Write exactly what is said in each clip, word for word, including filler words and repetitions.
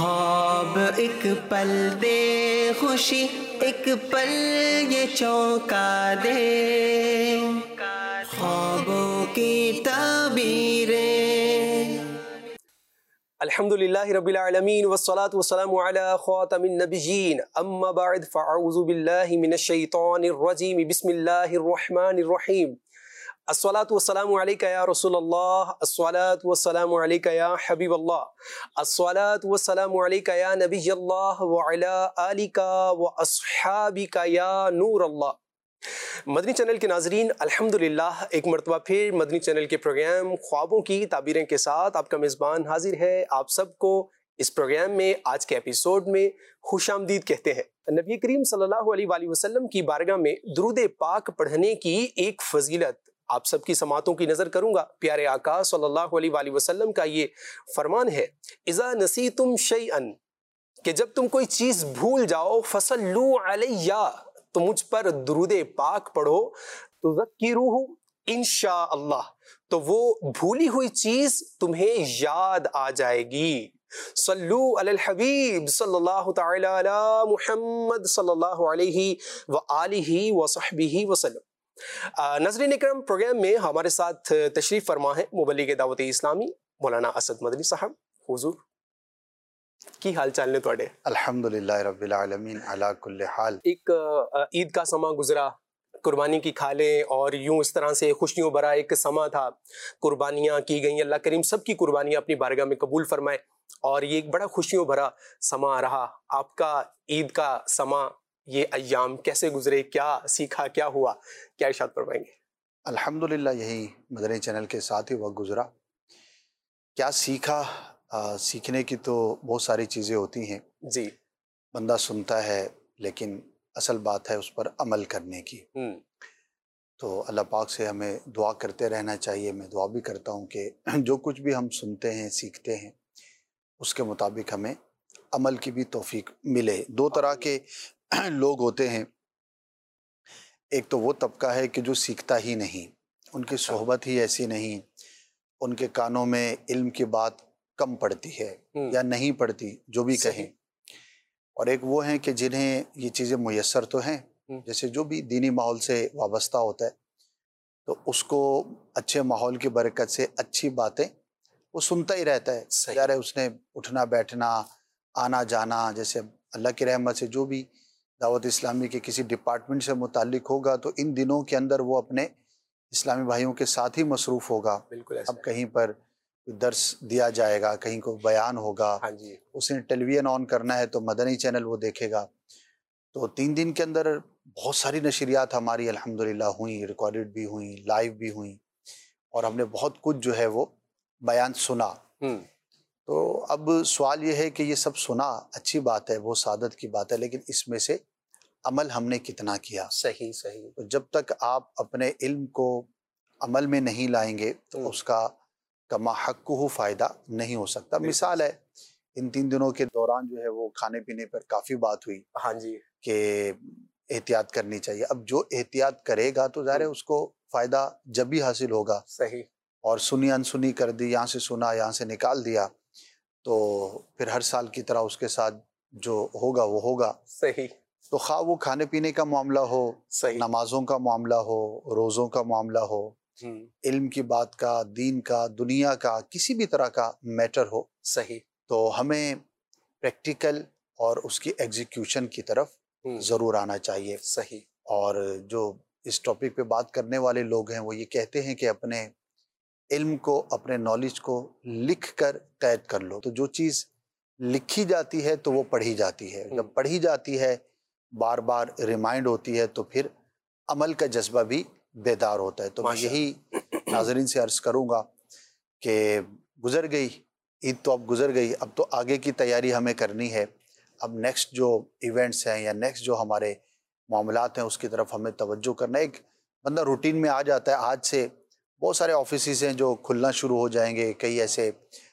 خواب ایک پل دے خوشی ایک پل یہ چونکا دے، خوابوں کی تعبیریں۔ الحمدللہ رب العالمین والصلاة والسلام علی خاتم النبیین، اما بعد فاعوذ باللہ من الشیطان الرجیم، بسم اللہ الرحمن الرحیم۔ الصلاة والسلام علیکہ یا رسول اللہ، الصلاة والسلام علیکہ یا حبیب اللہ، الصلاة والسلام علیکہ یا نبی اللہ وعلی آلکہ واصحابکہ یا نور اللہ۔ مدنی چینل کے ناظرین، الحمدللہ ایک مرتبہ پھر مدنی چینل کے پروگرام خوابوں کی تعبیریں کے ساتھ آپ کا میزبان حاضر ہے۔ آپ سب کو اس پروگرام میں آج کے ایپیسوڈ میں خوش آمدید کہتے ہیں۔ نبی کریم صلی اللہ علیہ وآلہ وسلم کی بارگاہ میں درود پاک پڑھنے کی ایک فضیلت آپ سب کی سماعتوں کی نظر کروں گا۔ پیارے آقا صلی اللہ علیہ وآلہ وسلم کا یہ فرمان ہے، اذا نسیتم شیئا، کہ جب تم کوئی چیز بھول جاؤ، فصلوا علیہ، تو مجھ پر درود پاک پڑھو، تذکروہ انشاءاللہ، تو وہ بھولی ہوئی چیز تمہیں یاد آ جائے گی۔ صلو علی الحبیب صلی اللہ تعالی علی محمد صلی اللہ علیہ وآلہ وصحبہ وسلم۔ ناظرین اکرام، پروگرام میں ہمارے ساتھ تشریف فرما ہے مبلغ دعوت اسلامی مولانا اسد مدنی صاحب۔ حضور کی حال چال نے توڑے؟ الحمدللہ رب العالمین علی کل حال۔ ایک عید کا سما گزرا، قربانی کی کھالیں اور یوں اس طرح سے خوشیوں بھرا ایک سما تھا، قربانیاں کی گئیں، اللہ کریم سب کی قربانیاں اپنی بارگاہ میں قبول فرمائے، اور یہ ایک بڑا خوشیوں بھرا سما رہا۔ آپ کا عید کا سما، یہ ایام کیسے گزرے، کیا سیکھا، کیا ہوا، کیا ارشاد فرمائیں گے؟ الحمدللہ یہی مدنی چینل کے ساتھ ہی وقت گزرا۔ کیا سیکھا؟ آ, سیکھنے کی تو بہت ساری چیزیں ہوتی ہیں جی، بندہ سنتا ہے لیکن اصل بات ہے اس پر عمل کرنے کی۔ ہم تو اللہ پاک سے ہمیں دعا کرتے رہنا چاہیے۔ میں دعا بھی کرتا ہوں کہ جو کچھ بھی ہم سنتے ہیں سیکھتے ہیں اس کے مطابق ہمیں عمل کی بھی توفیق ملے۔ دو طرح کے لوگ ہوتے ہیں، ایک تو وہ طبقہ ہے کہ جو سیکھتا ہی نہیں، ان کی صحبت ہی ایسی نہیں، ان کے کانوں میں علم کی بات کم پڑتی ہے یا نہیں پڑتی جو بھی کہیں، اور ایک وہ ہیں کہ جنہیں یہ چیزیں میسر تو ہیں، جیسے جو بھی دینی ماحول سے وابستہ ہوتا ہے تو اس کو اچھے ماحول کی برکت سے اچھی باتیں وہ سنتا ہی رہتا ہے۔ یار اس نے اٹھنا بیٹھنا آنا جانا، جیسے اللہ کی رحمت سے جو بھی دعوت اسلامی کے کسی ڈپارٹمنٹ سے متعلق ہوگا تو ان دنوں کے اندر وہ اپنے اسلامی بھائیوں کے ساتھ ہی مصروف ہوگا۔ بالکل ایسا اب کہیں پر درس دیا جائے گا، کہیں کو بیان ہوگا، ہاں جی، اس نے ٹیلی ویژن آن کرنا ہے تو مدنی چینل وہ دیکھے گا۔ تو تین دن کے اندر بہت ساری نشریات ہماری الحمدللہ ہوئیں، ریکارڈڈ بھی ہوئیں، لائیو بھی ہوئیں، اور ہم نے بہت کچھ جو ہے وہ بیان سنا۔ ہم تو اب سوال یہ ہے کہ یہ سب سنا اچھی بات ہے، وہ سعادت کی بات ہے، لیکن اس میں سے عمل ہم نے کتنا کیا؟ صحیح صحیح۔ تو جب تک آپ اپنے علم کو عمل میں نہیں لائیں گے تو اس کا کما حقہ فائدہ نہیں ہو سکتا۔ مثال ہے، ان تین دنوں کے دوران جو ہے وہ کھانے پینے پر کافی بات ہوئی ہاں جی، کہ احتیاط کرنی چاہیے۔ اب جو احتیاط کرے گا تو ظاہر ہے اس کو فائدہ جب بھی حاصل ہوگا، صحیح، اور سنی انسنی کر دی، یہاں سے سنا یہاں سے نکال دیا تو پھر ہر سال کی طرح اس کے ساتھ جو ہوگا وہ ہوگا۔ صحیح، تو خواہ وہ کھانے پینے کا معاملہ ہو، صحیح، نمازوں کا معاملہ ہو، روزوں کا معاملہ ہو، ہم علم کی بات کا، دین کا، دنیا کا، کسی بھی طرح کا میٹر ہو، صحیح، تو ہمیں پریکٹیکل اور اس کی ایگزیکیوشن کی طرف ہم ضرور آنا چاہیے۔ صحیح، اور جو اس ٹاپک پہ بات کرنے والے لوگ ہیں وہ یہ کہتے ہیں کہ اپنے علم کو، اپنے نالج کو لکھ کر قید کر لو۔ تو جو چیز لکھی جاتی ہے تو وہ پڑھی جاتی ہے، جب پڑھی جاتی ہے بار بار ریمائنڈ ہوتی ہے تو پھر عمل کا جذبہ بھی بیدار ہوتا ہے۔ تو میں یہی ناظرین سے عرض کروں گا کہ گزر گئی عید، تو اب گزر گئی، اب تو آگے کی تیاری ہمیں کرنی ہے۔ اب نیکسٹ جو ایونٹس ہیں یا نیکسٹ جو ہمارے معاملات ہیں اس کی طرف ہمیں توجہ کرنا ہے۔ ایک بندہ روٹین میں آ جاتا ہے، آج سے بہت سارے آفیسز ہیں جو کھلنا شروع ہو جائیں گے، کئی ایسے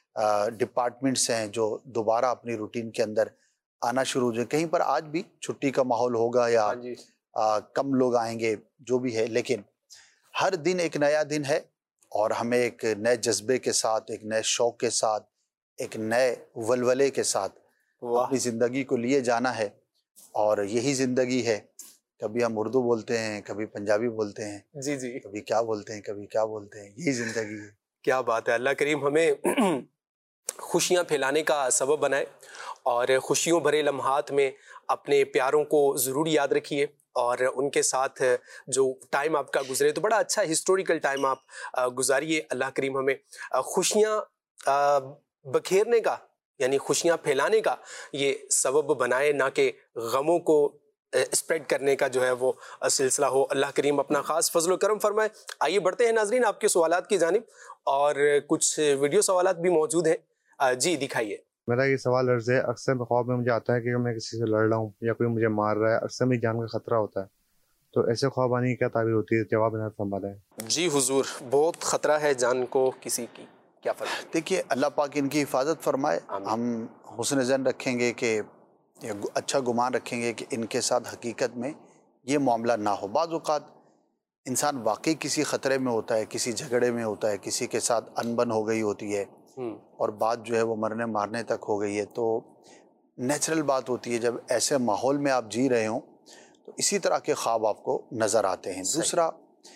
ڈپارٹمنٹس ہیں جو دوبارہ اپنی روٹین کے اندر آنا شروع ہو جائیں، کہیں پر آج بھی چھٹی کا ماحول ہوگا یا آ, کم لوگ آئیں گے جو بھی ہے، لیکن ہر دن ایک نیا دن ہے، اور ہمیں ایک نئے جذبے کے ساتھ، ایک نئے شوق کے ساتھ، ایک نئے ولولے کے ساتھ اپنی زندگی کو لیے جانا ہے، اور یہی زندگی ہے. کبھی ہم اردو بولتے ہیں، کبھی پنجابی بولتے ہیں، جی جی، کبھی کیا بولتے ہیں کبھی کیا بولتے ہیں، یہی زندگی ہے. کیا بات ہے. اللہ کریم ہمیں خوشیاں پھیلانے کا سبب بنائے، اور خوشیوں بھرے لمحات میں اپنے پیاروں کو ضرور یاد رکھیے، اور ان کے ساتھ جو ٹائم آپ کا گزرے تو بڑا اچھا ہسٹوریکل ٹائم آپ گزاریے. اللہ کریم ہمیں خوشیاں بکھیرنے کا، یعنی خوشیاں پھیلانے کا یہ سبب بنائے، نہ کہ غموں کو اسپریڈ کرنے کا جو ہے وہ سلسلہ ہو. اللہ کریم اپنا خاص فضل و کرم فرمائے. آئیے بڑھتے ہیں ناظرین آپ کے سوالات کی جانب، اور کچھ ویڈیو سوالات بھی موجود ہیں. جی دکھائیے. میرا یہ سوال عرض ہے، اکثر خواب میں مجھے آتا ہے کہ میں کسی سے لڑ رہا ہوں یا کوئی مجھے مار رہا ہے، اکثر میری جان کا خطرہ ہوتا ہے، تو ایسے خواب آنے کی کیا تعبیر ہوتی ہے؟ جواب نہ فرماتا ہے. جی حضور، بہت خطرہ ہے جان کو کسی کی، کیا فرمائیں؟ دیکھیے، اللہ پاک ان کی حفاظت فرمائے. ہم حسن ظن رکھیں گے کہ یا اچھا گمان رکھیں گے کہ ان کے ساتھ حقیقت میں یہ معاملہ نہ ہو. بعض اوقات انسان واقعی کسی خطرے میں ہوتا ہے، کسی جھگڑے میں ہوتا ہے، کسی کے ساتھ انبن ہو گئی ہوتی ہے، اور بات جو ہے وہ مرنے مارنے تک ہو گئی ہے. تو نیچرل بات ہوتی ہے جب ایسے ماحول میں آپ جی رہے ہوں تو اسی طرح کے خواب آپ کو نظر آتے ہیں. دوسرا،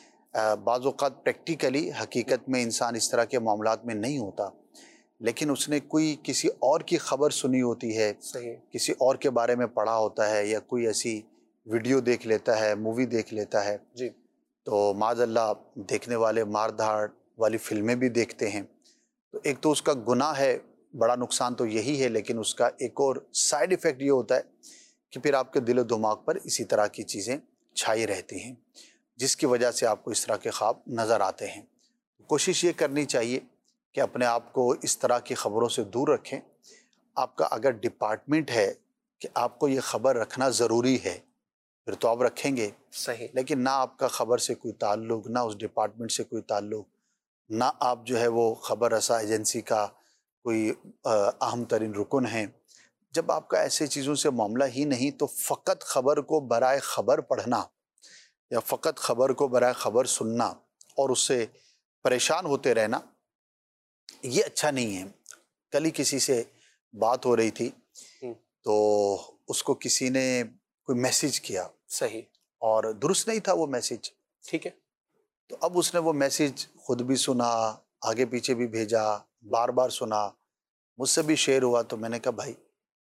بعض اوقات پریکٹیکلی حقیقت میں انسان اس طرح کے معاملات میں نہیں ہوتا، لیکن اس نے کوئی کسی اور کی خبر سنی ہوتی ہے، صحیح، کسی اور کے بارے میں پڑھا ہوتا ہے، یا کوئی ایسی ویڈیو دیکھ لیتا ہے، مووی دیکھ لیتا ہے. جی، تو معاذ اللہ دیکھنے والے مار دھاڑ والی فلمیں بھی دیکھتے ہیں. تو ایک تو اس کا گناہ ہے، بڑا نقصان تو یہی ہے، لیکن اس کا ایک اور سائیڈ ایفیکٹ یہ ہوتا ہے کہ پھر آپ کے دل و دماغ پر اسی طرح کی چیزیں چھائی رہتی ہیں، جس کی وجہ سے آپ کو اس طرح کے خواب نظر آتے ہیں. کوشش یہ کرنی چاہیے کہ اپنے آپ کو اس طرح کی خبروں سے دور رکھیں. آپ کا اگر ڈپارٹمنٹ ہے کہ آپ کو یہ خبر رکھنا ضروری ہے، پھر تو آپ رکھیں گے. صحیح، لیکن نہ آپ کا خبر سے کوئی تعلق، نہ اس ڈپارٹمنٹ سے کوئی تعلق، نہ آپ جو ہے وہ خبر رساں ایجنسی کا کوئی اہم ترین رکن ہیں. جب آپ کا ایسے چیزوں سے معاملہ ہی نہیں، تو فقط خبر کو برائے خبر پڑھنا یا فقط خبر کو برائے خبر سننا اور اس سے پریشان ہوتے رہنا، یہ اچھا نہیں ہے. کل ہی کسی سے بات ہو رہی تھی تو اس کو کسی نے کوئی میسیج کیا، صحیح، اور درست نہیں تھا وہ میسیج. ٹھیک ہے. تو اب اس نے وہ میسیج خود بھی سنا، آگے پیچھے بھی بھیجا، بار بار سنا، مجھ سے بھی شیئر ہوا. تو میں نے کہا بھائی،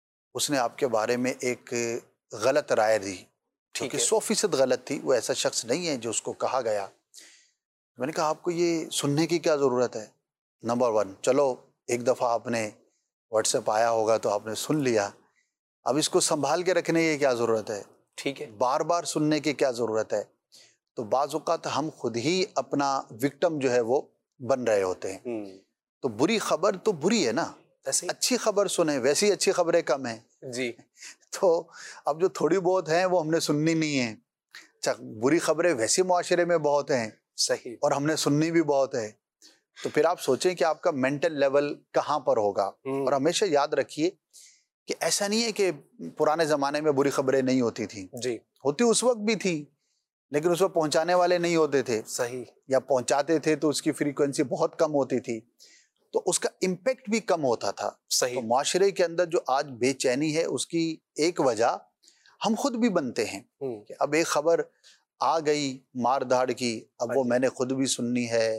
اس نے آپ کے بارے میں ایک غلط رائے دی، کیونکہ سو فیصد غلط تھی. وہ ایسا شخص نہیں ہے جو اس کو کہا گیا. میں نے کہا آپ کو یہ سننے کی کیا ضرورت ہے؟ نمبر ون، چلو ایک دفعہ آپ نے واٹس ایپ آیا ہوگا تو آپ نے سن لیا، اب اس کو سنبھال کے رکھنے کی کیا ضرورت ہے؟ ٹھیک ہے، بار بار سننے کی کیا ضرورت ہے؟ تو بعض اوقات ہم خود ہی اپنا وکٹم جو ہے وہ بن رہے ہوتے ہیں. تو بری خبر تو بری ہے نا، اچھی خبر سنیں. ویسی اچھی خبریں کم ہیں. جی، تو اب جو تھوڑی بہت ہیں وہ ہم نے سننی نہیں ہیں. اچھا، بری خبریں ویسے معاشرے میں بہت ہیں، صحیح، اور ہم نے سننی بھی بہت ہے. تو پھر آپ سوچیں کہ آپ کا مینٹل لیول کہاں پر ہوگا. اور ہمیشہ یاد رکھیے کہ ایسا نہیں ہے کہ پرانے زمانے میں بری خبریں نہیں ہوتی تھیں. جی، ہوتی اس وقت بھی تھی، لیکن اس وقت پہنچانے والے نہیں ہوتے تھے. صحیح، یا پہنچاتے تھے تو اس کی فریکوینسی بہت کم ہوتی تھی، تو اس کا امپیکٹ بھی کم ہوتا تھا. صحیح، تو معاشرے کے اندر جو آج بے چینی ہے، اس کی ایک وجہ ہم خود بھی بنتے ہیں کہ اب ایک خبر آ گئی مار دھاڑ کی، اب وہ میں نے خود بھی سننی ہے،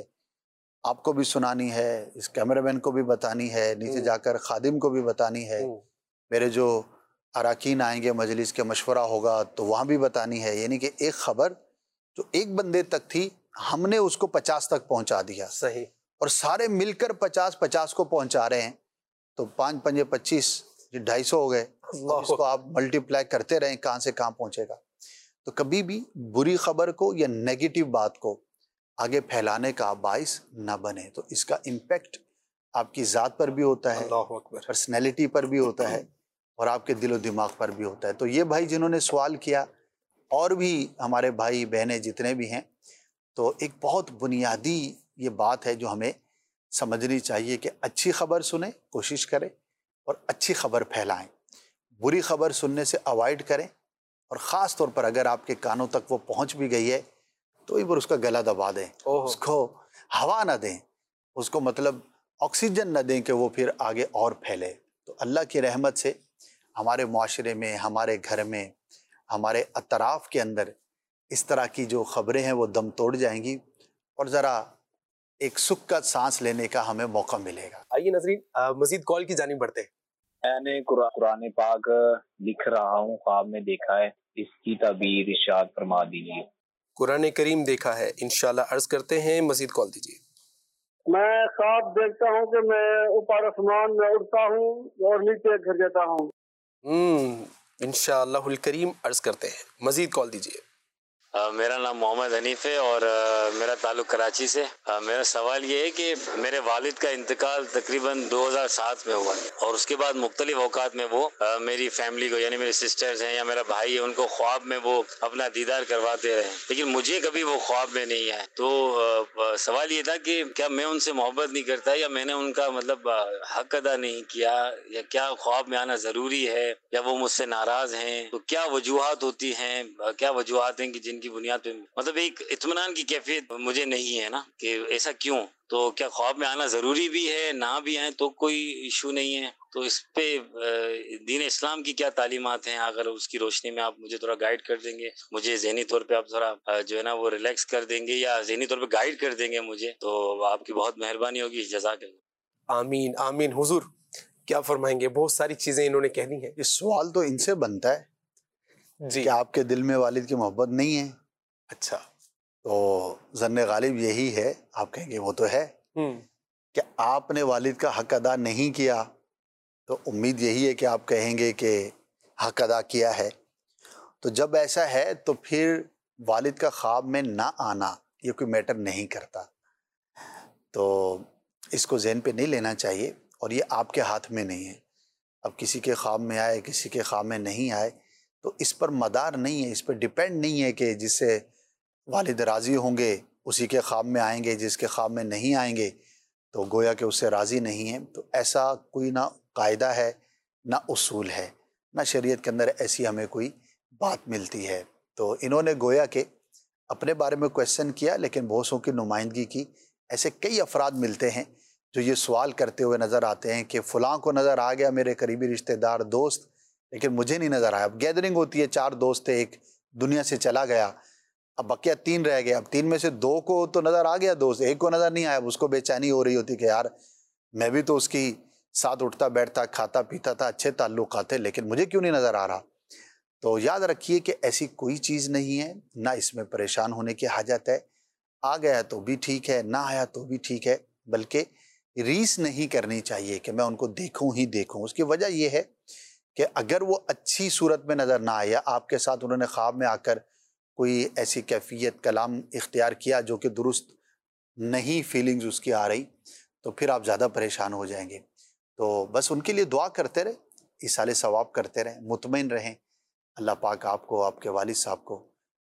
آپ کو بھی سنانی ہے، اس کیمرہ مین کو بھی بتانی ہے، نیچے جا کر خادم کو بھی بتانی ہے، میرے جو اراکین آئیں گے مجلس کے مشورہ ہوگا تو وہاں بھی بتانی ہے. یعنی کہ ایک خبر جو ایک بندے تک تھی، ہم نے اس کو پچاس تک پہنچا دیا. صحیح، اور سارے مل کر پچاس پچاس کو پہنچا رہے ہیں. تو پانچ پنجے پچیس، یہ ڈھائی سو ہو گئے. اس کو آپ ملٹی پلائی کرتے رہیں، کہاں سے کہاں پہنچے گا. تو کبھی بھی بری خبر کو یا نیگیٹو بات کو آگے پھیلانے کا باعث نہ بنے. تو اس کا امپیکٹ آپ کی ذات پر بھی ہوتا ہے، اللہ اکبر، پرسنالٹی پر بھی ہوتا ہے، اور آپ کے دل و دماغ پر بھی ہوتا ہے. تو یہ بھائی جنہوں نے سوال کیا، اور بھی ہمارے بھائی بہنیں جتنے بھی ہیں، تو ایک بہت بنیادی یہ بات ہے جو ہمیں سمجھنی چاہیے کہ اچھی خبر سنیں، کوشش کریں، اور اچھی خبر پھیلائیں. بری خبر سننے سے اوائڈ کریں، اور خاص طور پر اگر آپ کے کانوں تک وہ پہنچ بھی گئی ہے تو ایک بار اس کا گلا دبا دیں، اس کو ہوا نہ دیں، اس کو مطلب آکسیجن نہ دیں کہ وہ پھر آگے اور پھیلے. تو اللہ کی رحمت سے ہمارے معاشرے میں، ہمارے گھر میں، ہمارے اطراف کے اندر اس طرح کی جو خبریں ہیں وہ دم توڑ جائیں گی اور ذرا ایک سکھ کا سانس لینے کا ہمیں موقع ملے گا۔ آئیے ناظرین مزید کال کی جانب بڑھتے ہیں۔ میں نے قرآن پاک لکھ رہا ہوں، خواب میں دیکھا ہے، اس کی تعبیر ارشاد فرما دیجیے۔ قرآن کریم دیکھا ہے، انشاءاللہ عرض کرتے ہیں، مزید کال دیجیے۔ میں خواب دیکھتا ہوں کہ میں اوپر آسمان میں اڑتا ہوں اور نیچے گر جاتا ہوں۔ ہم انشاءاللہ الکریم عرض کرتے ہیں، مزید کال دیجیے۔ میرا نام محمد حنیف ہے اور میرا تعلق کراچی سے۔ میرا سوال یہ ہے کہ میرے والد کا انتقال تقریباً دو ہزار سات میں ہوا اور اس کے بعد مختلف اوقات میں وہ میری فیملی کو، یعنی میری سسٹرز ہیں یا میرا بھائی ہے، ان کو خواب میں وہ اپنا دیدار کرواتے رہے، لیکن مجھے کبھی وہ خواب میں نہیں آئے۔ تو سوال یہ تھا کہ کیا میں ان سے محبت نہیں کرتا یا میں نے ان کا مطلب حق ادا نہیں کیا، یا کیا خواب میں آنا ضروری ہے، یا وہ مجھ سے ناراض ہیں؟ تو کیا وجوہات ہوتی ہیں، کیا وجوہات ہیں کہ جن کی بنیاد پہ مطلب ایک اطمینان کی کیفیت مجھے نہیں ہے نا، کہ ایسا کیوں؟ تو کیا خواب میں آنا ضروری بھی ہے؟ نہ بھی آئے تو کوئی ایشو نہیں ہے؟ تو اس پہ دین اسلام کی کیا تعلیمات ہیں؟ اگر اس کی روشنی میں آپ مجھے تھوڑا گائیڈ کر دیں گے، مجھے ذہنی طور پہ آپ تھوڑا جو ہے نا وہ ریلیکس کر دیں گے یا ذہنی طور پہ گائیڈ کر دیں گے مجھے، تو آپ کی بہت مہربانی ہوگی۔ جزاک اللہ۔ آمین آمین۔ حضور کیا فرمائیں گے؟ بہت ساری چیزیں انہوں نے کہنی ہیں۔ اس سوال تو ان سے بنتا ہے جی کہ آپ کے دل میں والد کی محبت نہیں ہے، اچھا، تو ظن غالب یہی ہے، آپ کہیں گے وہ تو ہے ہم کہ آپ نے والد کا حق ادا نہیں کیا، تو امید یہی ہے کہ آپ کہیں گے کہ حق ادا کیا ہے۔ تو جب ایسا ہے تو پھر والد کا خواب میں نہ آنا یہ کوئی میٹر نہیں کرتا، تو اس کو ذہن پہ نہیں لینا چاہیے، اور یہ آپ کے ہاتھ میں نہیں ہے۔ اب کسی کے خواب میں آئے، کسی کے خواب میں نہیں آئے، تو اس پر مدار نہیں ہے، اس پر ڈیپینڈ نہیں ہے کہ جس سے والد راضی ہوں گے اسی کے خواب میں آئیں گے، جس کے خواب میں نہیں آئیں گے تو گویا کہ اس سے راضی نہیں ہیں۔ تو ایسا کوئی نہ قاعدہ ہے، نہ اصول ہے، نہ شریعت کے اندر ایسی ہمیں کوئی بات ملتی ہے۔ تو انہوں نے گویا کہ اپنے بارے میں کویسچن کیا، لیکن بہتوں کی نمائندگی کی۔ ایسے کئی افراد ملتے ہیں جو یہ سوال کرتے ہوئے نظر آتے ہیں کہ فلاں کو نظر آ گیا، میرے قریبی رشتہ دار دوست، لیکن مجھے نہیں نظر آیا۔ اب گیدرنگ ہوتی ہے، چار دوست تھے، ایک دنیا سے چلا گیا، اب بقیہ تین رہ گئے، اب تین میں سے دو کو تو نظر آ گیا دوست، ایک کو نظر نہیں آیا۔ اب اس کو بے چینی ہو رہی ہوتی کہ یار میں بھی تو اس کی ساتھ اٹھتا بیٹھتا، کھاتا پیتا تھا، اچھے تعلقات تھے، لیکن مجھے کیوں نہیں نظر آ رہا؟ تو یاد رکھیے کہ ایسی کوئی چیز نہیں ہے، نہ اس میں پریشان ہونے کی حاجت ہے۔ آ گیا تو بھی ٹھیک ہے، نہ آیا تو بھی ٹھیک ہے، بلکہ ریس نہیں کرنی چاہیے کہ میں ان کو دیکھوں ہی دیکھوں۔ اس کی وجہ یہ ہے کہ اگر وہ اچھی صورت میں نظر نہ آیا، آپ کے ساتھ انہوں نے خواب میں آ کر کوئی ایسی کیفیت کلام اختیار کیا جو کہ درست نہیں، فیلنگز اس کی آ رہی، تو پھر آپ زیادہ پریشان ہو جائیں گے۔ تو بس ان کے لیے دعا کرتے رہے، ایصال ثواب کرتے رہیں، مطمئن رہیں۔ اللہ پاک آپ کو، آپ کے والد صاحب کو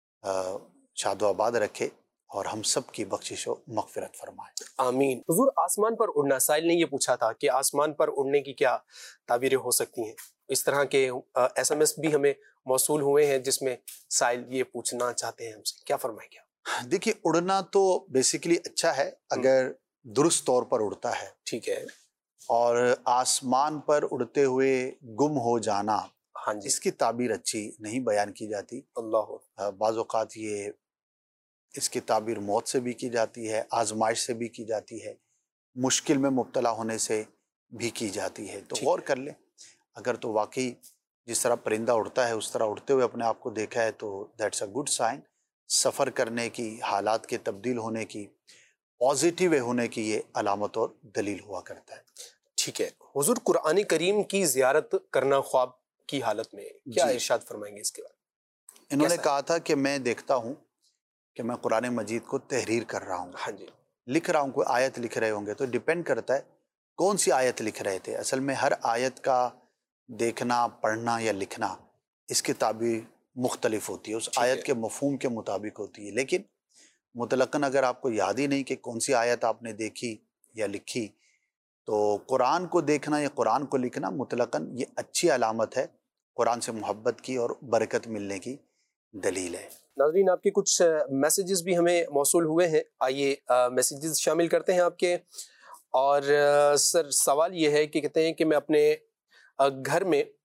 شاد و آباد رکھے اور ہم سب کی بخشش و مغفرت فرمائے، آمین۔ حضور آسمان پر اڑنا، سائل نے یہ پوچھا تھا کہ آسمان پر اڑنے کی کیا تعبیریں ہو سکتی ہیں؟ اس طرح کے ایس ایم ایس بھی ہمیں موصول ہوئے ہیں جس میں سائل یہ پوچھنا چاہتے ہیں ہم سے، کیا فرمائیں گے؟ دیکھیے اڑنا تو بیسیکلی اچھا ہے اگر درست طور پر اڑتا ہے، ٹھیک ہے، اور آسمان پر اڑتے ہوئے گم ہو جانا، ہاں جی، اس کی تعبیر اچھی نہیں بیان کی جاتی۔ اللہ، بعض اوقات یہ اس کی تعبیر موت سے بھی کی جاتی ہے، آزمائش سے بھی کی جاتی ہے، مشکل میں مبتلا ہونے سے بھی کی جاتی ہے۔ تو غور کر لیں، اگر تو واقعی جس طرح پرندہ اڑتا ہے اس طرح اڑتے ہوئے اپنے آپ کو دیکھا ہے تو دیٹس اے گڈ سائن۔ سفر کرنے کی، حالات کے تبدیل ہونے کی، پازیٹیو ہونے کی یہ علامت اور دلیل ہوا کرتا ہے۔ ٹھیک ہے حضور، قرآن کریم کی زیارت کرنا خواب کی حالت میں، کیا جی، ارشاد فرمائیں گے اس کے بارے؟ انہوں نے کیسا؟ کہا تھا کہ میں دیکھتا ہوں کہ میں قرآن مجید کو تحریر کر رہا ہوں، ہاں جی، لکھ رہا ہوں، کوئی آیت لکھ رہے ہوں گے تو ڈیپینڈ کرتا ہے کون سی آیت لکھ رہے تھے۔ اصل میں ہر آیت کا دیکھنا، پڑھنا یا لکھنا اس کی تعبیر مختلف ہوتی ہے، اس آیت کے مفہوم کے مطابق ہوتی ہے، لیکن مطلقاً اگر آپ کو یاد ہی نہیں کہ کون سی آیت آپ نے دیکھی یا لکھی، تو قرآن کو دیکھنا یا قرآن کو لکھنا مطلقاً یہ اچھی علامت ہے، قرآن سے محبت کی اور برکت ملنے کی دلیل ہے۔ ناظرین آپ کے کچھ میسیجز بھی ہمیں موصول ہوئے ہیں، آئیے میسیجز شامل کرتے ہیں آپ کے۔ اور سر سوال یہ ہے کہ کہتے ہیں کہ میں اپنے گھر میں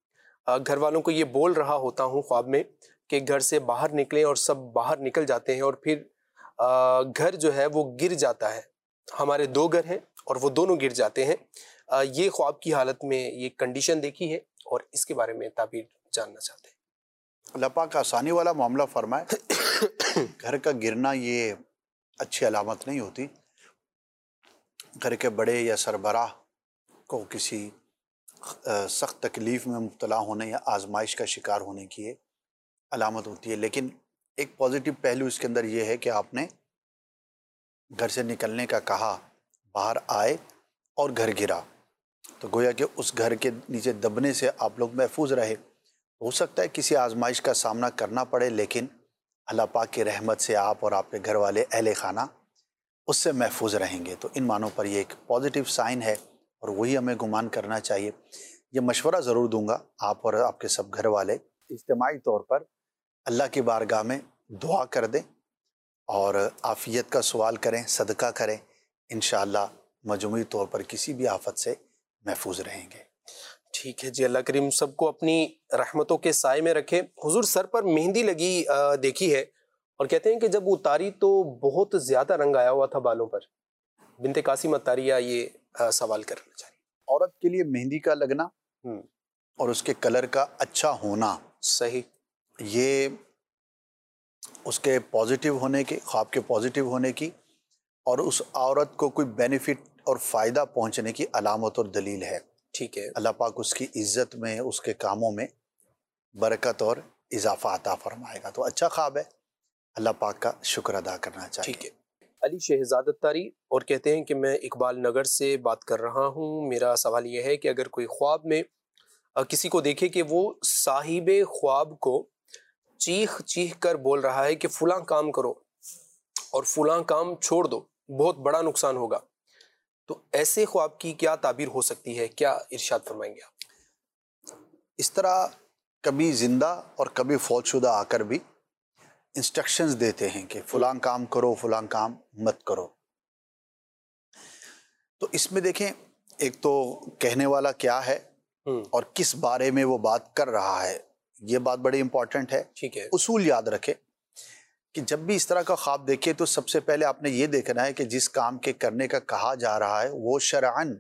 گھر والوں کو یہ بول رہا ہوتا ہوں خواب میں کہ گھر سے باہر نکلیں، اور سب باہر نکل جاتے ہیں، اور پھر گھر جو ہے وہ گر جاتا ہے. ہمارے دو گھر ہیں اور وہ دونوں گر جاتے ہیں. یہ خواب کی حالت میں یہ کنڈیشن دیکھی ہے اور اس کے بارے میں تعبیر جاننا چاہتے ہیں. اللہ پاک آسانی والا معاملہ فرمائے. گھر کا گرنا یہ اچھی علامت نہیں ہوتی. گھر کے بڑے یا سربراہ کو کسی سخت تکلیف میں مبتلا ہونے یا آزمائش کا شکار ہونے کی یہ علامت ہوتی ہے. لیکن ایک پازیٹیو پہلو اس کے اندر یہ ہے کہ آپ نے گھر سے نکلنے کا کہا، باہر آئے اور گھر گرا، تو گویا کہ اس گھر کے نیچے دبنے سے آپ لوگ محفوظ رہے. ہو سکتا ہے کسی آزمائش کا سامنا کرنا پڑے، لیکن اللہ پاک کی رحمت سے آپ اور آپ کے گھر والے اہل خانہ اس سے محفوظ رہیں گے. تو ان معنوں پر یہ ایک پازیٹیو سائن ہے اور وہی ہمیں گمان کرنا چاہیے. یہ مشورہ ضرور دوں گا، آپ اور آپ کے سب گھر والے اجتماعی طور پر اللہ کی بارگاہ میں دعا کر دیں اور عافیت کا سوال کریں، صدقہ کریں. انشاءاللہ مجموعی طور پر کسی بھی آفت سے محفوظ رہیں گے. ٹھیک ہے جی، اللہ کریم سب کو اپنی رحمتوں کے سائے میں رکھے. حضور سر پر مہندی لگی دیکھی ہے اور کہتے ہیں کہ جب اتاری تو بہت زیادہ رنگ آیا ہوا تھا بالوں پر. بنت قاسم اتاریہ یہ سوال کرنا چاہیے. عورت کے لیے مہندی کا لگنا اور اس کے کلر کا اچھا ہونا صحیح، یہ اس کے پازیٹیو ہونے کی، خواب کے پازیٹیو ہونے کی اور اس عورت کو کوئی بینیفٹ اور فائدہ پہنچنے کی علامت اور دلیل ہے. ٹھیک ہے، اللہ پاک اس کی عزت میں، اس کے کاموں میں برکت اور اضافہ عطا فرمائے گا. تو اچھا خواب ہے، اللہ پاک کا شکر ادا کرنا چاہیے. ٹھیک ہے. علی شہزاد اتاری اور کہتے ہیں کہ میں اقبال نگر سے بات کر رہا ہوں. میرا سوال یہ ہے کہ اگر کوئی خواب میں کسی کو دیکھے کہ وہ صاحب خواب کو چیخ چیخ کر بول رہا ہے کہ فلاں کام کرو اور فلاں کام چھوڑ دو، بہت بڑا نقصان ہوگا، تو ایسے خواب کی کیا تعبیر ہو سکتی ہے؟ کیا ارشاد فرمائیں گے آپ؟ اس طرح کبھی زندہ اور کبھی فوت شدہ آ کر بھی انسٹرکشنز دیتے ہیں کہ فلاں کام کرو، فلاں کام مت کرو. تو اس میں دیکھیں، ایک تو کہنے والا کیا ہے اور کس بارے میں وہ بات کر رہا ہے، یہ بات بڑی امپورٹنٹ ہے. ٹھیک ہے، اصول یاد رکھیں کہ جب بھی اس طرح کا خواب دیکھے تو سب سے پہلے آپ نے یہ دیکھنا ہے کہ جس کام کے کرنے کا کہا جا رہا ہے وہ شرعاً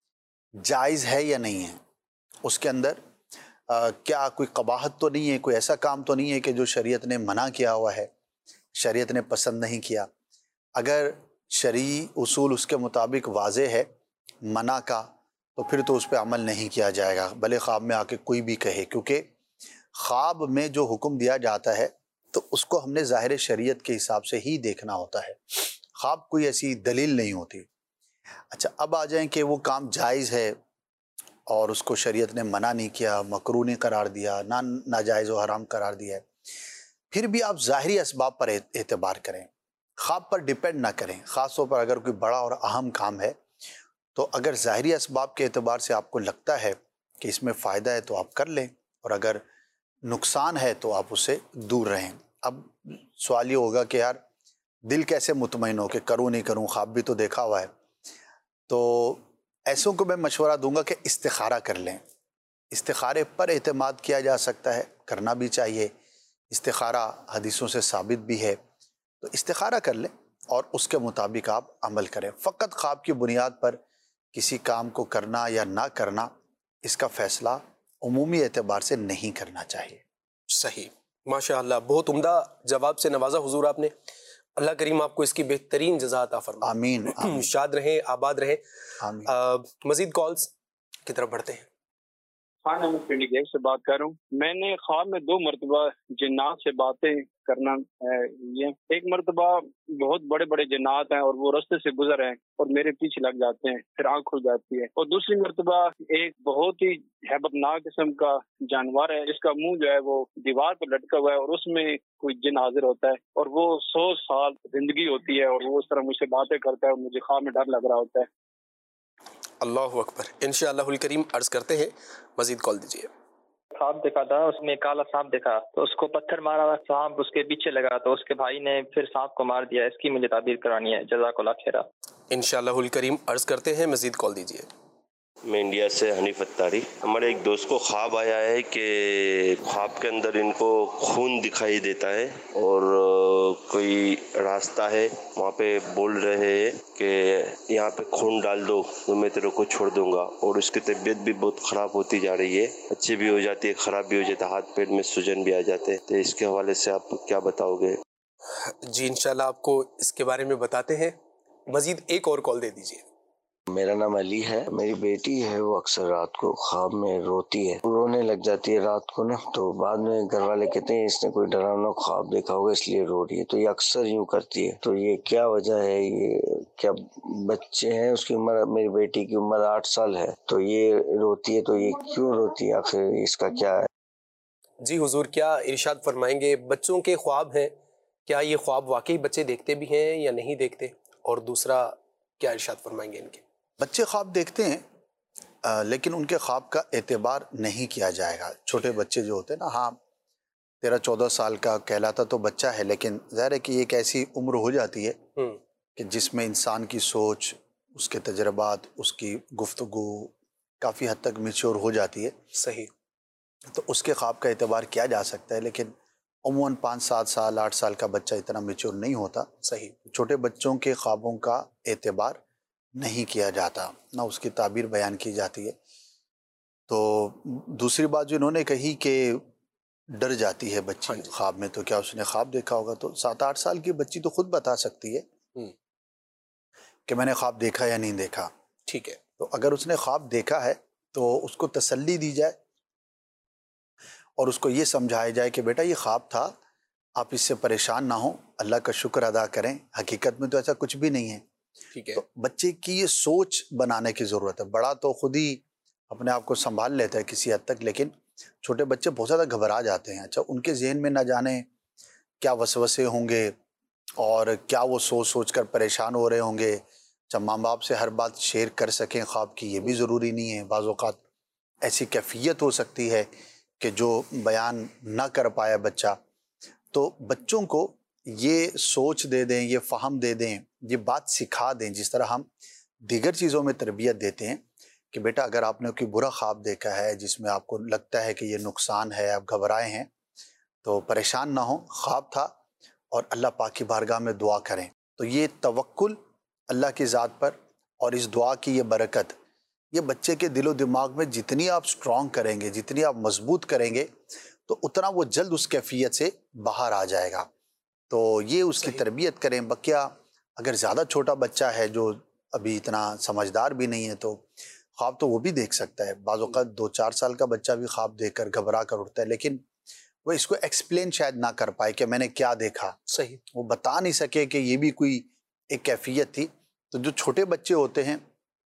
جائز ہے یا نہیں ہے. اس کے اندر آ, کیا کوئی قباحت تو نہیں ہے، کوئی ایسا کام تو نہیں ہے کہ جو شریعت نے منع کیا ہوا ہے، شریعت نے پسند نہیں کیا. اگر شرعی اصول اس کے مطابق واضح ہے منع کا، تو پھر تو اس پہ عمل نہیں کیا جائے گا، بھلے خواب میں آ کے کوئی بھی کہے. کیونکہ خواب میں جو حکم دیا جاتا ہے تو اس کو ہم نے ظاہر شریعت کے حساب سے ہی دیکھنا ہوتا ہے. خواب کوئی ایسی دلیل نہیں ہوتی. اچھا، اب آ جائیں کہ وہ کام جائز ہے اور اس کو شریعت نے منع نہیں کیا، مکروہ نہیں قرار دیا، نہ ناجائز و حرام قرار دیا ہے، پھر بھی آپ ظاہری اسباب پر اعتبار کریں، خواب پر ڈیپینڈ نہ کریں. خاص طور پر اگر کوئی بڑا اور اہم کام ہے تو اگر ظاہری اسباب کے اعتبار سے آپ کو لگتا ہے کہ اس میں فائدہ ہے تو آپ کر لیں، اور اگر نقصان ہے تو آپ اس سے دور رہیں. اب سوال یہ ہوگا کہ یار دل کیسے مطمئن ہو کہ کروں نہیں کروں، خواب بھی تو دیکھا ہوا ہے. تو ایسوں کو میں مشورہ دوں گا کہ استخارہ کر لیں. استخارے پر اعتماد کیا جا سکتا ہے، کرنا بھی چاہیے. استخارہ حدیثوں سے ثابت بھی ہے، تو استخارہ کر لیں اور اس کے مطابق آپ عمل کریں. فقط خواب کی بنیاد پر کسی کام کو کرنا یا نہ کرنا، اس کا فیصلہ عمومی اعتبار سے نہیں کرنا چاہیے. صحیح، ماشاء اللہ، بہت عمدہ جواب سے نوازا حضور آپ نے. اللہ کریم آپ کو اس کی بہترین جزا عطا فرمائے. آمین, آمین. شاد رہیں، آباد رہیں. آمین. مزید کالز کی طرف بڑھتے ہیں. ہاں میں کلینک ایک سے بات کر رہا ہوں. میں نے خواب میں دو مرتبہ جنات سے باتیں کرنا ہے. یہ ایک مرتبہ بہت بڑے بڑے جنات ہیں اور وہ رستے سے گزر ہیں اور میرے پیچھے لگ جاتے ہیں، پھر آنکھ کھل جاتی ہے. اور دوسری مرتبہ ایک بہت ہی ہیبت ناک قسم کا جانور ہے جس کا منہ جو ہے وہ دیوار پہ لٹکا ہوا ہے اور اس میں کوئی جن حاضر ہوتا ہے اور وہ سو سال زندگی ہوتی ہے اور وہ اس طرح مجھ سے باتیں کرتا ہے اور مجھے خواب میں ڈر لگ رہا ہوتا ہے. اللہ اکبر. انشاءاللہ الکریم عرض کرتے ہیں، مزید کال دیجیے. خواب دیکھا تھا، اس میں کالا سانپ دیکھا تو اس کو پتھر مارا، سانپ اس کے پیچھے لگا تو اس کے بھائی نے پھر سانپ کو مار دیا. اس کی مجھے تعبیر کرانی ہے. جزاک اللہ خیرہ. انشاءاللہ الکریم عرض کرتے ہیں، مزید کال دیجیے. میں انڈیا سے حنیف اتاری. ہمارے ایک دوست کو خواب آیا ہے کہ خواب کے اندر ان کو خون دکھائی دیتا ہے اور کوئی راستہ ہے وہاں پہ بول رہے ہیں کہ یہاں پہ خون ڈال دو تو میں تیرے کو چھوڑ دوں گا. اور اس کی طبیعت بھی بہت خراب ہوتی جا رہی ہے, اچھی بھی ہو جاتی ہے, خراب بھی ہو جاتا ہے, ہاتھ پیر میں سوجن بھی آ جاتے ہیں. تو اس کے حوالے سے آپ کیا بتاؤ گے؟ جی انشاءاللہ آپ کو اس کے بارے میں بتاتے ہیں. مزید ایک اور کال دے دیجیے. میرا نام علی ہے. میری بیٹی ہے, وہ اکثر رات کو خواب میں روتی ہے, رونے لگ جاتی ہے رات کو نا. تو بعد میں گھر والے کہتے ہیں اس نے کوئی ڈراؤنا خواب دیکھا ہوگا اس لیے رو رہی ہے. تو یہ اکثر یوں کرتی ہے, تو یہ کیا وجہ ہے؟ یہ کیا بچے ہیں؟ اس کی عمر, میری بیٹی کی عمر آٹھ سال ہے, تو یہ روتی ہے, تو یہ کیوں روتی ہے آخر, اس کا کیا ہے؟ جی حضور کیا ارشاد فرمائیں گے؟ بچوں کے خواب ہیں, کیا یہ خواب واقعی بچے دیکھتے بھی ہیں یا نہیں دیکھتے؟ اور دوسرا کیا ارشاد فرمائیں گے ان کے؟ بچے خواب دیکھتے ہیں آ, لیکن ان کے خواب کا اعتبار نہیں کیا جائے گا. چھوٹے بچے جو ہوتے ہیں نا, ہاں تیرہ چودہ سال کا کہلاتا تو بچہ ہے, لیکن ظاہر ہے کہ ایک ایسی عمر ہو جاتی ہے کہ جس میں انسان کی سوچ, اس کے تجربات, اس کی گفتگو کافی حد تک میچور ہو جاتی ہے. صحیح. تو اس کے خواب کا اعتبار کیا جا سکتا ہے, لیکن عموماً پانچ سات سال آٹھ سال کا بچہ اتنا میچور نہیں ہوتا. صحیح. چھوٹے بچوں کے خوابوں کا اعتبار نہیں کیا جاتا, نہ اس کی تعبیر بیان کی جاتی ہے. تو دوسری بات جو انہوں نے کہی کہ ڈر جاتی ہے بچی خواب میں, تو کیا اس نے خواب دیکھا ہوگا؟ تو سات آٹھ سال کی بچی تو خود بتا سکتی ہے کہ میں نے خواب دیکھا یا نہیں دیکھا. ٹھیک ہے. تو اگر اس نے خواب دیکھا ہے تو اس کو تسلی دی جائے اور اس کو یہ سمجھایا جائے کہ بیٹا یہ خواب تھا, آپ اس سے پریشان نہ ہوں, اللہ کا شکر ادا کریں, حقیقت میں تو ایسا کچھ بھی نہیں ہے. ٹھیک ہے. تو بچے کی یہ سوچ بنانے کی ضرورت ہے. بڑا تو خود ہی اپنے آپ کو سنبھال لیتا ہے کسی حد تک, لیکن چھوٹے بچے بہت زیادہ گھبرا جاتے ہیں. اچھا, ان کے ذہن میں نہ جانے کیا وسوسے ہوں گے اور کیا وہ سوچ سوچ کر پریشان ہو رہے ہوں گے. اچھا, ماں باپ سے ہر بات شیئر کر سکیں خواب کی, یہ بھی ضروری نہیں ہے. بعض اوقات ایسی کیفیت ہو سکتی ہے کہ جو بیان نہ کر پایا بچہ. تو بچوں کو یہ سوچ دے دیں, یہ فہم دے دیں, یہ بات سکھا دیں, جس طرح ہم دیگر چیزوں میں تربیت دیتے ہیں کہ بیٹا اگر آپ نے کوئی برا خواب دیکھا ہے جس میں آپ کو لگتا ہے کہ یہ نقصان ہے, آپ گھبرائے ہیں, تو پریشان نہ ہوں, خواب تھا اور اللہ پاک کی بارگاہ میں دعا کریں. تو یہ توکل اللہ کی ذات پر اور اس دعا کی یہ برکت, یہ بچے کے دل و دماغ میں جتنی آپ سٹرونگ کریں گے, جتنی آپ مضبوط کریں گے, تو اتنا وہ جلد اس کیفیت سے باہر آ جائے گا. تو یہ اس کی تربیت کریں. بکیا اگر زیادہ چھوٹا بچہ ہے جو ابھی اتنا سمجھدار بھی نہیں ہے, تو خواب تو وہ بھی دیکھ سکتا ہے. بعض اوقات دو چار سال کا بچہ بھی خواب دیکھ کر گھبرا کر اٹھتا ہے, لیکن وہ اس کو ایکسپلین شاید نہ کر پائے کہ میں نے کیا دیکھا. صحیح. وہ بتا نہیں سکے کہ یہ بھی کوئی ایک کیفیت تھی. تو جو چھوٹے بچے ہوتے ہیں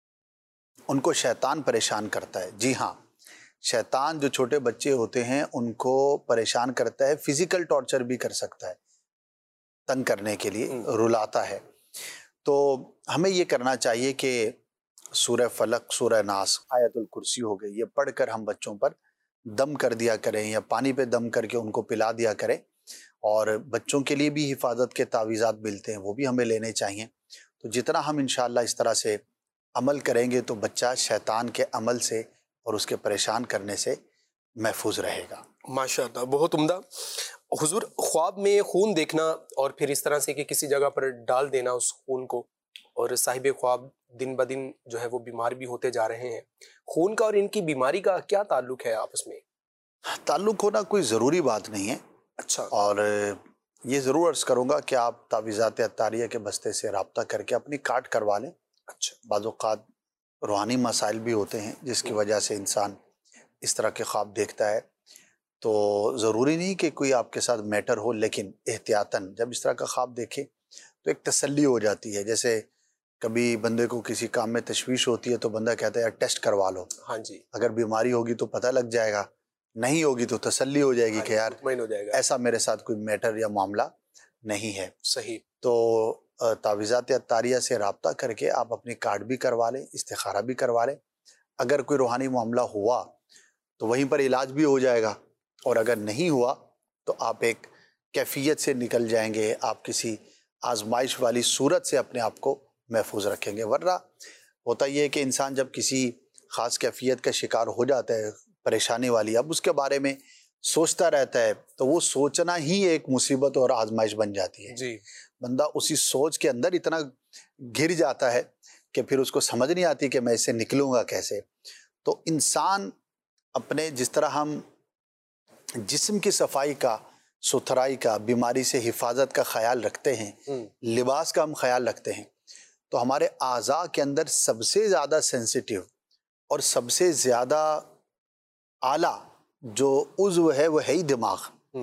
ان کو شیطان پریشان کرتا ہے. جی ہاں, شیطان جو چھوٹے بچے ہوتے ہیں ان کو پریشان کرتا ہے, فزیکل ٹارچر بھی کر سکتا ہے, تنگ کرنے کے لیے رلاتا ہے. تو ہمیں یہ کرنا چاہیے کہ سورہ فلق, سورہ ناس, آیت الکرسی ہو گئی, یہ پڑھ کر ہم بچوں پر دم کر دیا کریں یا پانی پہ دم کر کے ان کو پلا دیا کریں. اور بچوں کے لیے بھی حفاظت کے تعویذات ملتے ہیں, وہ بھی ہمیں لینے چاہیے. تو جتنا ہم انشاءاللہ اس طرح سے عمل کریں گے تو بچہ شیطان کے عمل سے اور اس کے پریشان کرنے سے محفوظ رہے گا. ماشاءاللہ, بہت عمدہ. حضور, خواب میں خون دیکھنا اور پھر اس طرح سے کہ کسی جگہ پر ڈال دینا اس خون کو, اور صاحب خواب دن بدن جو ہے وہ بیمار بھی ہوتے جا رہے ہیں, خون کا اور ان کی بیماری کا کیا تعلق ہے آپس میں؟ تعلق ہونا کوئی ضروری بات نہیں ہے. اچھا. اور یہ ضرور عرض کروں گا کہ آپ تعویذات عطاریہ کے بستے سے رابطہ کر کے اپنی کارڈ کروا لیں. اچھا. بعض اوقات روحانی مسائل بھی ہوتے ہیں جس کی وجہ سے انسان اس طرح کے خواب دیکھتا ہے. تو ضروری نہیں کہ کوئی آپ کے ساتھ میٹر ہو, لیکن احتیاطاً جب اس طرح کا خواب دیکھے تو ایک تسلی ہو جاتی ہے. جیسے کبھی بندے کو کسی کام میں تشویش ہوتی ہے تو بندہ کہتا ہے یار ٹیسٹ کروا لو. ہاں جی. اگر بیماری ہوگی تو پتہ لگ جائے گا, نہیں ہوگی تو تسلی ہو جائے گی کہ یار مطمئن ہو جائے گا, ایسا میرے ساتھ کوئی میٹر یا معاملہ نہیں ہے. صحیح. تو تعویذات عطاریہ سے رابطہ کر کے آپ اپنی کارڈ بھی کروا لیں, استخارہ بھی کروا لیں. اگر کوئی روحانی معاملہ ہوا تو وہیں پر علاج بھی ہو جائے گا, اور اگر نہیں ہوا تو آپ ایک کیفیت سے نکل جائیں گے, آپ کسی آزمائش والی صورت سے اپنے آپ کو محفوظ رکھیں گے. ورنہ ہوتا یہ ہے کہ انسان جب کسی خاص کیفیت کا شکار ہو جاتا ہے پریشانی والی، اب اس کے بارے میں سوچتا رہتا ہے تو وہ سوچنا ہی ایک مصیبت اور آزمائش بن جاتی ہے. جی بندہ اسی سوچ کے اندر اتنا گر جاتا ہے کہ پھر اس کو سمجھ نہیں آتی کہ میں اس سے نکلوں گا کیسے. تو انسان اپنے جس طرح ہم جسم کی صفائی کا، ستھرائی کا، بیماری سے حفاظت کا خیال رکھتے ہیں، لباس کا ہم خیال رکھتے ہیں، تو ہمارے اعضاء کے اندر سب سے زیادہ سینسیٹیو اور سب سے زیادہ اعلیٰ جو عضو ہے وہ ہے ہی دماغ.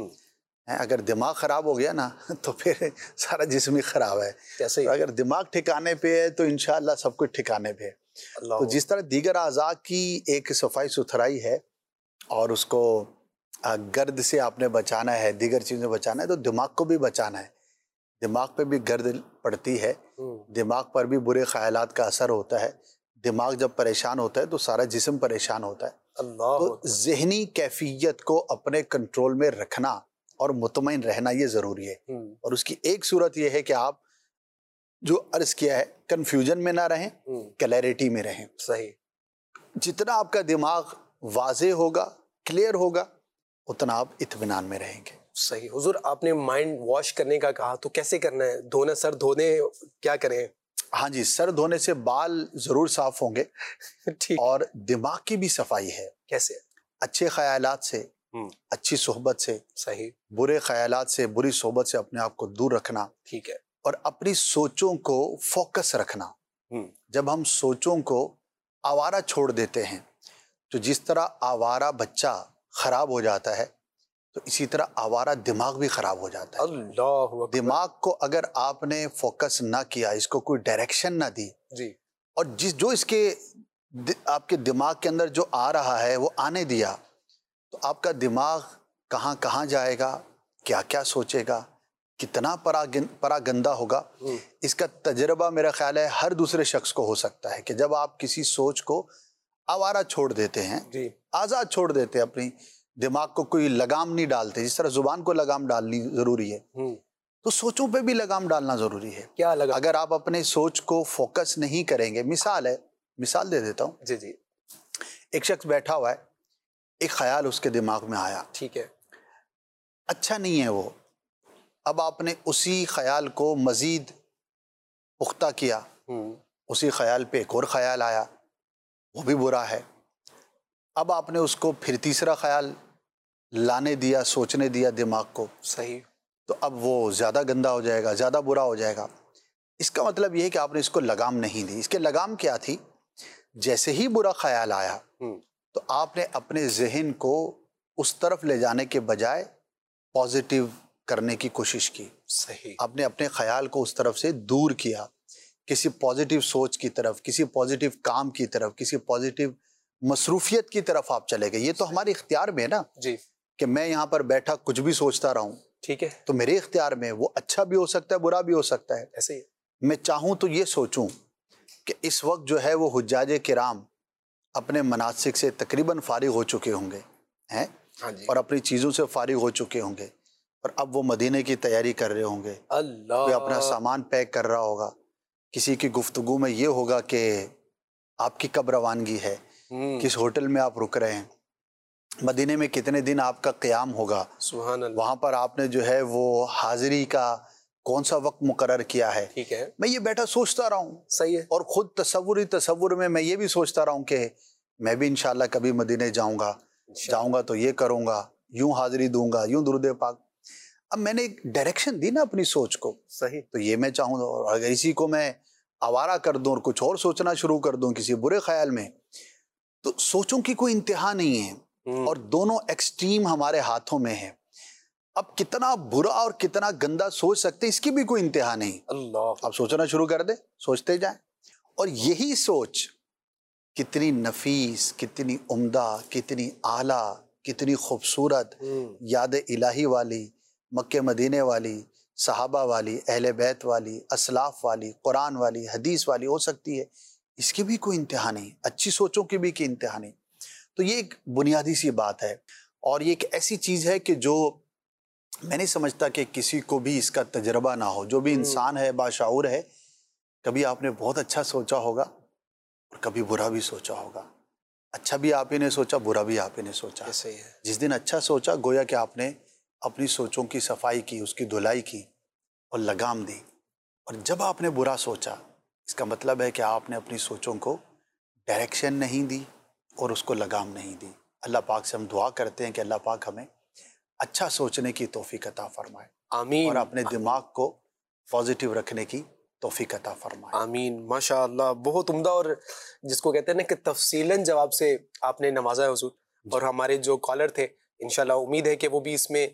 اگر دماغ خراب ہو گیا نا تو پھر سارا جسم ہی خراب ہے. کیسے؟ اگر دماغ ٹھکانے پہ ہے تو انشاءاللہ سب کچھ ٹھکانے پہ ہے. تو جس طرح دیگر اعضاء کی ایک صفائی ستھرائی ہے اور اس کو گرد سے آپ نے بچانا ہے، دیگر چیزیں بچانا ہے، تو دماغ کو بھی بچانا ہے. دماغ پہ بھی گرد پڑتی ہے، دماغ پر بھی برے خیالات کا اثر ہوتا ہے. دماغ جب پریشان ہوتا ہے تو سارا جسم پریشان ہوتا ہے. تو ذہنی کیفیت کو اپنے کنٹرول میں رکھنا اور مطمئن رہنا یہ ضروری ہے. اور اس کی ایک صورت یہ ہے کہ آپ جو عرض کیا ہے کنفیوژن میں نہ رہیں، کلیئرٹی میں رہیں. صحیح. جتنا آپ کا دماغ واضح ہوگا، کلیئر ہوگا، اتنا آپ اطمینان میں رہیں گے. صحیح. حضور آپ نے مائنڈ واش کرنے کا کہا، تو کیسے کرنا ہے؟ دھونا، سر دھونے کیا کریں؟ ہاں جی، سر دھونے سے بال ضرور صاف ہوں گے. ٹھیک. اور دماغ کی بھی صفائی ہے. کیسے؟ اچھے خیالات سے، اچھی صحبت سے. صحیح. برے خیالات سے، بری صحبت سے اپنے آپ کو دور رکھنا. ٹھیک ہے. اور اپنی سوچوں کو فوکس رکھنا. جب ہم سوچوں کو آوارہ چھوڑ دیتے ہیں، تو جس طرح آوارہ بچہ خراب ہو جاتا ہے تو اسی طرح آوارہ دماغ بھی خراب ہو جاتا ہے. اللہ اکبر. دماغ کو اگر آپ نے فوکس نہ کیا، اس کو کوئی ڈائریکشن نہ دی، جی، اور جس جو اس کے آپ کے دماغ کے اندر جو آ رہا ہے وہ آنے دیا، تو آپ کا دماغ کہاں کہاں جائے گا، کیا کیا سوچے گا، کتنا پرا پرا گندہ ہوگا. اس کا تجربہ میرا خیال ہے ہر دوسرے شخص کو ہو سکتا ہے کہ جب آپ کسی سوچ کو آوارہ چھوڑ دیتے ہیں، جی، آزاد چھوڑ دیتے ہیں، اپنی دماغ کو کوئی لگام نہیں ڈالتے. جس طرح زبان کو لگام ڈالنی ضروری ہے، تو سوچوں پہ بھی لگام ڈالنا ضروری ہے. کیا لگا؟ اگر آپ اپنے سوچ کو فوکس نہیں کریں گے، مثال ہے، مثال دے دیتا ہوں. جی جی. ایک شخص بیٹھا ہوا ہے، ایک خیال اس کے دماغ میں آیا. ٹھیک ہے. اچھا نہیں ہے وہ. اب آپ نے اسی خیال کو مزید پختہ کیا، اسی خیال پہ ایک اور خیال آیا، وہ بھی برا ہے. اب آپ نے اس کو پھر تیسرا خیال لانے دیا، سوچنے دیا دماغ کو. صحیح. تو اب وہ زیادہ گندا ہو جائے گا، زیادہ برا ہو جائے گا. اس کا مطلب یہ ہے کہ آپ نے اس کو لگام نہیں دی. اس کے لگام کیا تھی؟ جیسے ہی برا خیال آیا تو آپ نے اپنے ذہن کو اس طرف لے جانے کے بجائے پازیٹیو کرنے کی کوشش کی. صحیح. آپ نے اپنے خیال کو اس طرف سے دور کیا، کسی پازیٹیو سوچ کی طرف، کسی پازیٹیو کام کی طرف، کسی پازیٹیو مصروفیت کی طرف آپ چلے گئے. یہ تو ہمارے اختیار میں ہے نا، جی، کہ میں یہاں پر بیٹھا کچھ بھی سوچتا رہوں. ٹھیک ہے. تو میرے اختیار میں وہ اچھا بھی ہو سکتا ہے، برا بھی ہو سکتا ہے. ایسے ہی میں چاہوں تو یہ سوچوں کہ اس وقت جو ہے وہ حجاج کرام اپنے مناسک سے تقریباً فارغ ہو چکے ہوں گے ہیں، اور اپنی چیزوں سے فارغ ہو چکے ہوں گے، اور اب وہ مدینے کی تیاری کر رہے ہوں گے. اللہ. کوئی اپنا سامان پیک کر رہا ہوگا. کسی کی گفتگو میں یہ ہوگا کہ آپ کی کب روانگی ہے، کس ہوٹل میں آپ رک رہے ہیں، مدینے میں کتنے دن آپ کا قیام ہوگا، سبحان اللہ، وہاں پر آپ نے جو ہے وہ حاضری کا کون سا وقت مقرر کیا ہے. ٹھیک ہے. میں یہ بیٹھا سوچتا رہا ہوں. صحیح ہے. اور اور خود تصور ہی تصور میں میں یہ بھی سوچتا رہا ہوں کہ میں بھی انشاءاللہ کبھی مدینے جاؤں گا، جاؤں گا تو یہ کروں گا، یوں حاضری دوں گا، یوں درود پاک. اب میں نے ایک ڈائریکشن دی نا اپنی سوچ کو. صحیح. تو یہ میں چاہوں گا، اور اگر اسی کو میں آوارہ کر دوں اور کچھ اور سوچنا شروع کر دوں کسی برے خیال میں، تو سوچوں کی کوئی انتہا نہیں ہے، اور دونوں ایکسٹریم ہمارے ہاتھوں میں ہے. اب کتنا برا اور کتنا گندا سوچ سکتے اس کی بھی کوئی انتہا نہیں. اللہ. آپ سوچنا شروع کر دیں، سوچتے جائیں، اور یہی سوچ کتنی نفیس، کتنی عمدہ، کتنی اعلیٰ، کتنی خوبصورت، یاد الہی والی، مکہ مدینے والی، صحابہ والی، اہل بیت والی، اسلاف والی، قرآن والی، حدیث والی ہو سکتی ہے. اس کی بھی کوئی انتہا نہیں، اچھی سوچوں کی بھی کوئی انتہا نہیں. تو یہ ایک بنیادی سی بات ہے، اور یہ ایک ایسی چیز ہے کہ جو میں نہیں سمجھتا کہ کسی کو بھی اس کا تجربہ نہ ہو. جو بھی انسان ہے، باشعور ہے، کبھی آپ نے بہت اچھا سوچا ہوگا اور کبھی برا بھی سوچا ہوگا. اچھا بھی آپ ہی نے سوچا، برا بھی آپ ہی نے سوچا. صحیح ہے. جس دن اچھا سوچا گویا کہ آپ نے اپنی سوچوں کی صفائی کی، اس کی دھلائی کی اور لگام دی. اور جب آپ نے برا سوچا اس کا مطلب ہے کہ آپ نے اپنی سوچوں کو ڈائریکشن نہیں دی اور اس کو لگام نہیں دی. اللہ پاک سے ہم دعا کرتے ہیں کہ اللہ پاک ہمیں اچھا سوچنے کی توفیق عطا فرمائے. آمین. اور اپنے دماغ کو پازیٹیو رکھنے کی توفیق عطا فرمائے. آمین. ماشاء اللہ، بہت عمدہ، اور جس کو کہتے ہیں نا کہ تفصیلاً جواب سے آپ نے نوازا ہے حضور. اور ہمارے جو کالر تھے انشاءاللہ امید ہے کہ وہ بھی اس میں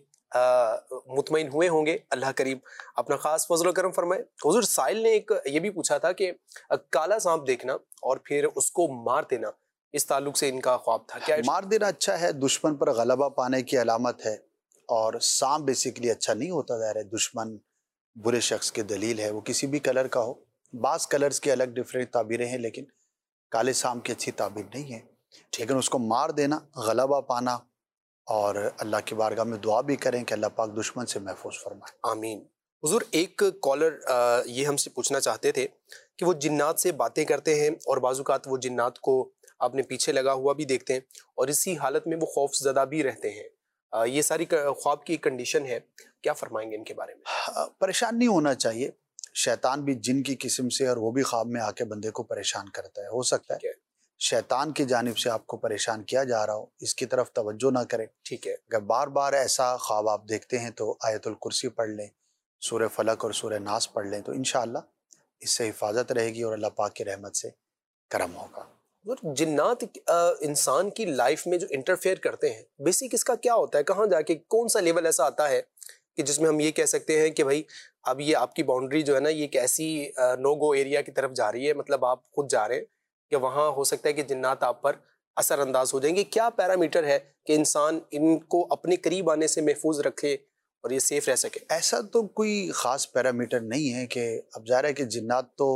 مطمئن ہوئے ہوں گے. اللہ کریم اپنا خاص فضل و کرم فرمائے. حضور سائل نے ایک یہ بھی پوچھا تھا کہ کالا سانپ دیکھنا اور پھر اس کو مار دینا، اس تعلق سے ان کا خواب تھا. کیا مار دینا اچھا ہے، دشمن پر غلبہ پانے کی علامت ہے. اور سانپ بیسیکلی اچھا نہیں ہوتا، ظاہر ہے دشمن برے شخص کی دلیل ہے، وہ کسی بھی کلر کا ہو. بعض کلرز کی الگ ڈیفرنٹ تعبیریں ہیں، لیکن کالے سانپ کی اچھی تعبیر نہیں ہے. لیکن اس کو مار دینا، غلبہ پانا، اور اللہ کی بارگاہ میں دعا بھی کریں کہ اللہ پاک دشمن سے محفوظ فرمائے. آمین. حضور ایک کالر یہ ہم سے پوچھنا چاہتے تھے کہ وہ جنات سے باتیں کرتے ہیں اور بعض اوقات وہ جنات کو اپنے پیچھے لگا ہوا بھی دیکھتے ہیں اور اسی حالت میں وہ خوف زدہ بھی رہتے ہیں. یہ ساری خواب کی کنڈیشن ہے، کیا فرمائیں گے ان کے بارے میں؟ پریشان نہیں ہونا چاہیے. شیطان بھی جن کی قسم سے، اور وہ بھی خواب میں آ کے بندے کو پریشان کرتا ہے. ہو سکتا ہے شیطان کی جانب سے آپ کو پریشان کیا جا رہا ہو، اس کی طرف توجہ نہ کریں. ٹھیک ہے. اگر بار بار ایسا خواب آپ دیکھتے ہیں تو آیت الکرسی پڑھ لیں، سورہ فلق اور سورہ ناس پڑھ لیں، تو انشاءاللہ اس سے حفاظت رہے گی اور اللہ پاک کی رحمت سے کرم ہوگا. جنات انسان کی لائف میں جو انٹرفیئر کرتے ہیں، بیسک اس کا کیا ہوتا ہے؟ کہاں جا کے کون سا لیول ایسا آتا ہے کہ جس میں ہم یہ کہہ سکتے ہیں کہ بھائی اب یہ آپ کی باؤنڈری جو ہے نا یہ ایک ایسی نو گو ایریا کی طرف جا رہی ہے، مطلب آپ خود جا رہے ہیں کہ وہاں ہو سکتا ہے کہ جنات آپ پر اثر انداز ہو جائیں گے. کیا پیرامیٹر ہے کہ انسان ان کو اپنے قریب آنے سے محفوظ رکھے اور یہ سیف رہ سکے؟ ایسا تو کوئی خاص پیرامیٹر نہیں ہے کہ اب ظاہر ہے کہ جنات تو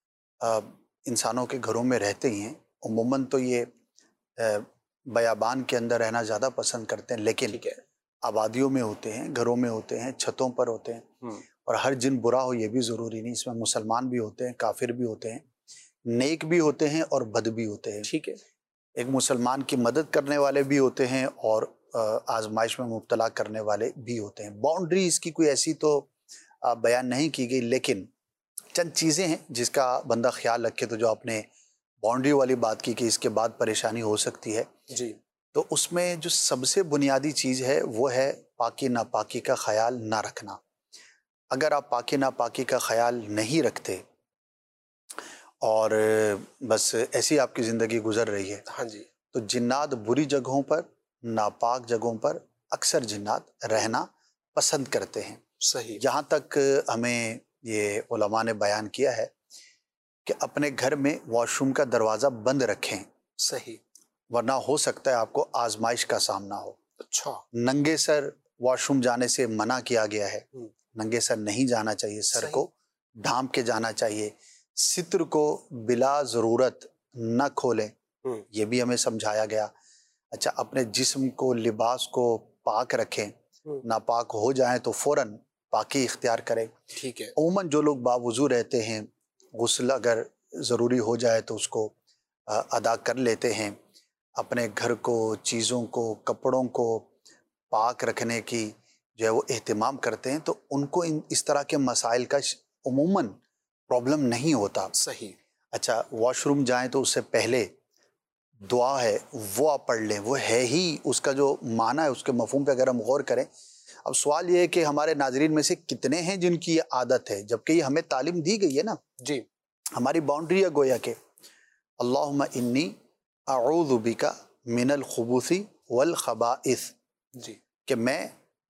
انسانوں کے گھروں میں رہتے ہی ہیں. عموماً تو یہ بیابان کے اندر رہنا زیادہ پسند کرتے ہیں، لیکن آبادیوں میں ہوتے ہیں، گھروں میں ہوتے ہیں، چھتوں پر ہوتے ہیں. اور ہر جن برا ہو یہ بھی ضروری نہیں، اس میں مسلمان بھی ہوتے ہیں، کافر بھی ہوتے ہیں، نیک بھی ہوتے ہیں اور بد بھی ہوتے ہیں. ٹھیک ہے. ایک مسلمان کی مدد کرنے والے بھی ہوتے ہیں اور آزمائش میں مبتلا کرنے والے بھی ہوتے ہیں. باؤنڈری اس کی کوئی ایسی تو بیان نہیں کی گئی، لیکن چند چیزیں ہیں جس کا بندہ خیال رکھے. تو جو آپ نے باؤنڈری والی بات کی کہ اس کے بعد پریشانی ہو سکتی ہے، جی، تو اس میں جو سب سے بنیادی چیز ہے وہ ہے پاکی ناپاکی کا خیال نہ رکھنا. اگر آپ پاکی ناپاکی کا خیال نہیں رکھتے اور بس ایسی آپ کی زندگی گزر رہی ہے، ہاں جی، تو جنات بری جگہوں پر، ناپاک جگہوں پر اکثر جنات رہنا پسند کرتے ہیں. صحیح. یہاں تک ہمیں یہ علماء نے بیان کیا ہے کہ اپنے گھر میں واش روم کا دروازہ بند رکھیں. صحیح. ورنہ ہو سکتا ہے آپ کو آزمائش کا سامنا ہو. اچھا. ننگے سر واش روم جانے سے منع کیا گیا ہے. ننگے سر نہیں جانا چاہیے، سر کو ڈھانپ کے جانا چاہیے. ستر کو بلا ضرورت نہ کھولیں، یہ بھی ہمیں سمجھایا گیا. اچھا، اپنے جسم کو، لباس کو پاک رکھیں، ناپاک ہو جائیں تو فوراً پاکی اختیار کریں. ٹھیک ہے. عموماً جو لوگ باوضو رہتے ہیں، غسل اگر ضروری ہو جائے تو اس کو ادا کر لیتے ہیں. اپنے گھر کو، چیزوں کو، کپڑوں کو پاک رکھنے کی جو ہے وہ اہتمام کرتے ہیں، تو ان کو ان اس طرح کے مسائل کا عموماً پرابلم نہیں ہوتا. صحیح. اچھا، واش روم جائیں تو اس سے پہلے دعا ہے وہ آپ پڑھ لیں. وہ ہے ہی اس کا جو معنی ہے، اس کے مفہوم پہ اگر ہم غور کریں. اب سوال یہ ہے کہ ہمارے ناظرین میں سے کتنے ہیں جن کی یہ عادت ہے، جبکہ یہ ہمیں تعلیم دی گئی ہے نا. جی، ہماری باؤنڈری ہے گویا کہ اللہم انی اعوذ بک من الخبث والخبائث، جی، کہ میں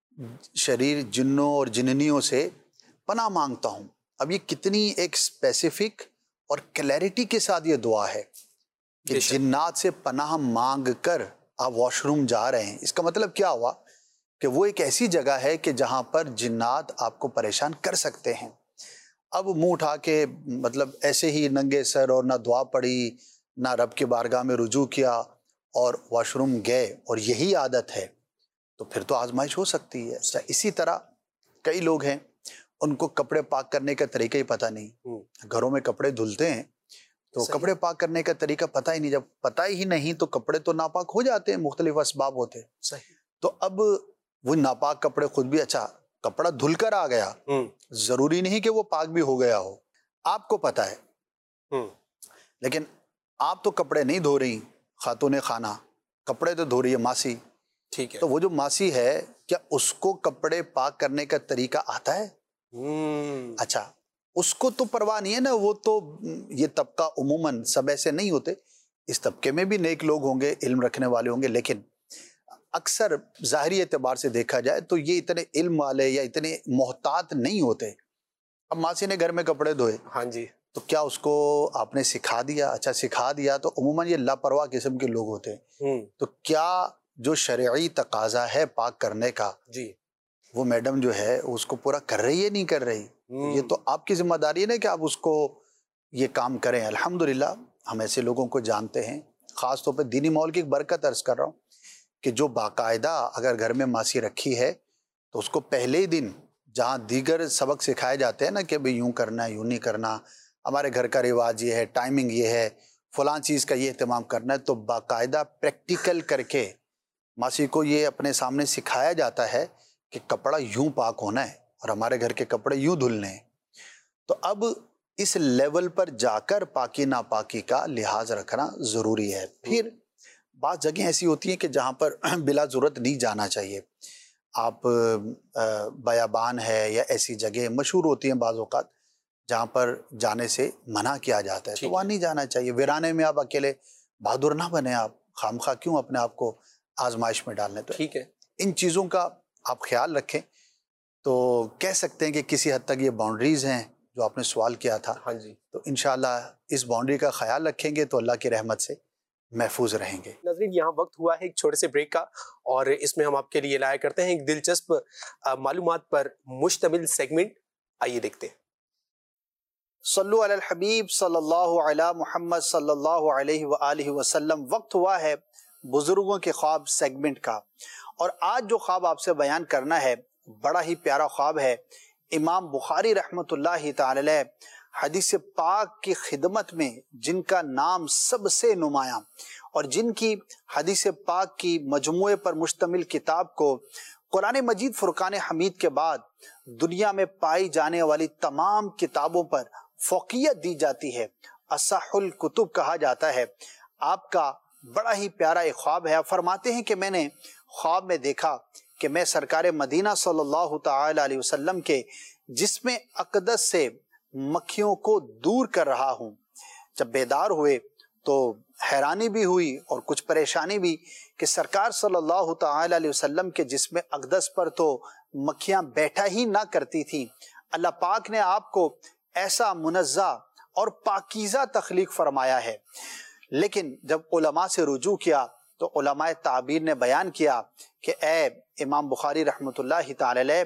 شریر جنوں اور جننیوں سے پناہ مانگتا ہوں. اب یہ کتنی ایک اسپیسیفک اور کلیئرٹی کے ساتھ یہ دعا ہے کہ جنات سے پناہ مانگ کر آپ واش روم جا رہے ہیں. اس کا مطلب کیا ہوا کہ وہ ایک ایسی جگہ ہے کہ جہاں پر جنات آپ کو پریشان کر سکتے ہیں. اب منہ اٹھا کے مطلب ایسے ہی ننگے سر اور نہ دعا پڑھی، نہ رب کی بارگاہ میں رجوع کیا اور واش روم گئے اور یہی عادت ہے، تو پھر تو آزمائش ہو سکتی ہے. اسی طرح کئی لوگ ہیں ان کو کپڑے پاک کرنے کا طریقہ ہی پتہ نہیں. گھروں میں کپڑے دھلتے ہیں تو کپڑے پاک کرنے کا طریقہ پتہ ہی نہیں. جب پتہ ہی نہیں تو کپڑے تو ناپاک ہو جاتے ہیں, مختلف اسباب ہوتے ہیں. صحیح. تو اب وہ ناپاک کپڑے خود بھی, اچھا کپڑا دھل کر آ گیا, ضروری نہیں کہ وہ پاک بھی ہو گیا ہو, آپ کو پتہ ہے, لیکن آپ تو کپڑے نہیں دھو رہی خاتون خانہ, کپڑے تو دھو رہی ہے ماسی. ٹھیک ہے. تو وہ جو ماسی ہے, کیا اس کو کپڑے پاک کرنے کا طریقہ آتا ہے؟ اچھا, اس کو تو پرواہ نہیں ہے نا, وہ تو یہ طبقہ عموماً سب ایسے نہیں ہوتے, اس طبقے میں بھی نیک لوگ ہوں گے, علم رکھنے والے ہوں گے, لیکن اکثر ظاہری اعتبار سے دیکھا جائے تو یہ اتنے علم والے یا اتنے محتاط نہیں ہوتے. اب ماسی نے گھر میں کپڑے دھوئے, ہاں جی, تو کیا اس کو آپ نے سکھا دیا؟ اچھا سکھا دیا تو عموماً یہ لاپرواہ قسم کے لوگ ہوتے ہیں. تو کیا جو شرعی تقاضا ہے پاک کرنے کا, جی, وہ میڈم جو ہے اس کو پورا کر رہی ہے نہیں کر رہی؟ یہ تو آپ کی ذمہ داری ہے نا کہ آپ اس کو یہ کام کریں. الحمدللہ ہم ایسے لوگوں کو جانتے ہیں, خاص طور پہ دینی ماحول کی ایک برکت عرض کر رہا ہوں کہ جو باقاعدہ اگر گھر میں ماسی رکھی ہے تو اس کو پہلے ہی دن جہاں دیگر سبق سکھائے جاتے ہیں نا کہ بھئی یوں کرنا ہے, یوں نہیں کرنا, ہمارے گھر کا رواج یہ ہے, ٹائمنگ یہ ہے, فلاں چیز کا یہ اہتمام کرنا ہے, تو باقاعدہ پریکٹیکل کر کے ماسی کو یہ اپنے سامنے سکھایا جاتا ہے کہ کپڑا یوں پاک ہونا ہے اور ہمارے گھر کے کپڑے یوں دھلنے ہیں. تو اب اس لیول پر جا کر پاکی ناپاکی کا لحاظ رکھنا ضروری ہے. پھر بعض جگہیں ایسی ہوتی ہیں کہ جہاں پر بلا ضرورت نہیں جانا چاہیے. آپ بیابان ہے یا ایسی جگہ مشہور ہوتی ہیں بعض اوقات جہاں پر جانے سے منع کیا جاتا ہے, تو وہاں نہیں جانا چاہیے. ویرانے میں آپ اکیلے بہادر نہ بنے, آپ خامخواہ کیوں اپنے آپ کو آزمائش میں ڈالنے. تو ٹھیک ہے, ان چیزوں کا آپ خیال رکھیں. تو کہہ سکتے ہیں کہ کسی حد تک یہ باؤنڈریز ہیں جو آپ نے سوال کیا تھا. ہاں جی, تو انشاءاللہ اس باؤنڈری کا خیال رکھیں گے تو اللہ کی رحمت سے محفوظ رہیں گے. ناظرین یہاں وقت ہوا ہے ایک چھوٹے سے بریک کا, اور اس میں ہم آپ کے لیے لایا کرتے ہیں ایک دلچسپ معلومات پر مشتمل سیگمنٹ. آئیے دیکھتے ہیں. صلو علی الحبیب صلی اللہ علی محمد صلی اللہ علیہ وآلہ وسلم. وقت ہوا ہے بزرگوں کے خواب سیگمنٹ کا, اور آج جو خواب آپ سے بیان کرنا ہے بڑا ہی پیارا خواب ہے. امام بخاری رحمۃ اللہ تعالی علیہ حدیث پاک کی خدمت میں جن کا نام سب سے نمایاں اور جن کی حدیث پاک کی مجموعے پر مشتمل کتاب کو قرآن مجید فرقان حمید کے بعد دنیا میں پائی جانے والی تمام کتابوں پر فوقیت دی جاتی ہے, اصح الکتب کہا جاتا ہے. آپ کا بڑا ہی پیارا ایک خواب ہے. آپ فرماتے ہیں کہ میں نے خواب میں دیکھا کہ میں سرکار مدینہ صلی اللہ تعالی علیہ وسلم کے جسم اقدس سے مکھیوں کو دور کر رہا ہوں. جب بیدار ہوئے تو حیرانی بھی ہوئی اور کچھ پریشانی بھی کہ سرکار صلی اللہ تعالی علیہ وسلم کے جسم اقدس پر تو مکھیاں بیٹھا ہی نہ کرتی تھیں. اللہ پاک نے آپ کو ایسا منزہ اور پاکیزہ تخلیق فرمایا ہے. لیکن جب علماء سے رجوع کیا تو علماء تعبیر نے بیان کیا کہ اے امام بخاری رحمۃ اللہ تعالی علیہ,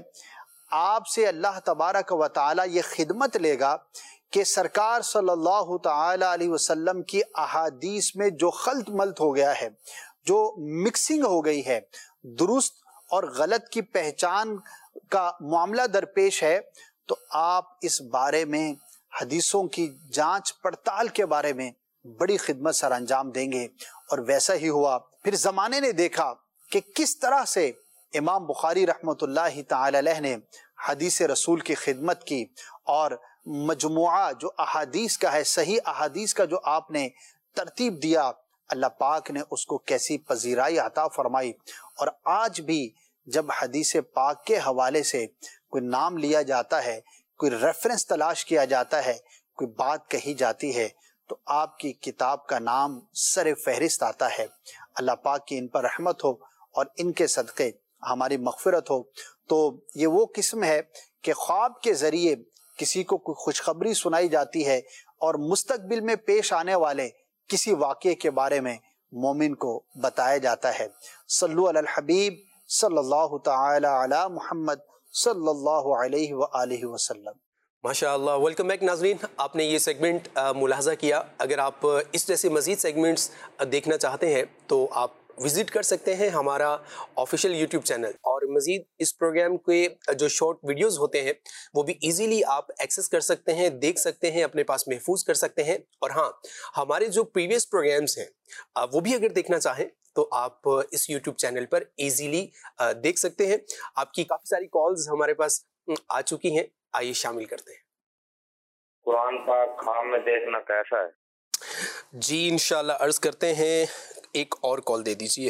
آپ سے اللہ تبارک و تعالی یہ خدمت لے گا کہ سرکار صلی اللہ تعالی علیہ وسلم کی احادیث میں جو خلط ملط ہو گیا ہے, جو مکسنگ ہو گئی ہے, درست اور غلط کی پہچان کا معاملہ درپیش ہے, تو آپ اس بارے میں حدیثوں کی جانچ پڑتال کے بارے میں بڑی خدمت سر انجام دیں گے. اور ویسا ہی ہوا. پھر زمانے نے دیکھا کہ کس طرح سے امام بخاری رحمۃ اللہ تعالی علیہ نے حدیث رسول کی خدمت کی, اور مجموعہ جو احادیث کا ہے, صحیح احادیث کا جو آپ نے ترتیب دیا, اللہ پاک نے اس کو کیسی پذیرائی عطا فرمائی. اور آج بھی جب حدیث پاک کے حوالے سے کوئی نام لیا جاتا ہے, کوئی ریفرنس تلاش کیا جاتا ہے, کوئی بات کہی جاتی ہے, تو آپ کی کتاب کا نام سر فہرست آتا ہے. اللہ پاک کی ان پر رحمت ہو اور ان کے صدقے ہماری مغفرت ہو. تو یہ وہ قسم ہے کہ خواب کے ذریعے کسی کو کوئی خوشخبری سنائی جاتی ہے اور مستقبل میں پیش آنے والے کسی واقعے کے بارے میں مومن کو بتایا جاتا ہے. صلو علی الحبیب صلی اللہ تعالی علی محمد صلی اللہ علیہ وآلہ وسلم. ماشاء اللہ. ویلکم بیک ناظرین, آپ نے یہ سیگمنٹ ملاحظہ کیا. اگر آپ اس جیسے مزید سیگمنٹس دیکھنا چاہتے ہیں تو آپ وزٹ کر سکتے ہیں ہمارا آفیشیل یوٹیوب چینل, اور اور مزید اس پروگرام کے جو شارٹ ویڈیوز ہوتے ہیں وہ بھی ایزیلی آپ ایکسیس کر سکتے ہیں، دیکھ سکتے ہیں، اپنے پاس محفوظ کر سکتے ہیں. اور ہاں، ہمارے جو پریویس پروگرامز ہیں وہ بھی اگر دیکھنا چاہیں تو آپ اس یوٹیوب چینل پر ایزیلی دیکھ سکتے ہیں. آپ کی کافی ساری کالز ہمارے پاس آ چکی ہیں، آئیے شامل کرتے ہیں. قرآن پاک خواب میں دیکھنا کیسا ہے؟ جی انشاءاللہ عرض کرتے ہیں، ایک اور کال دے دیجئے.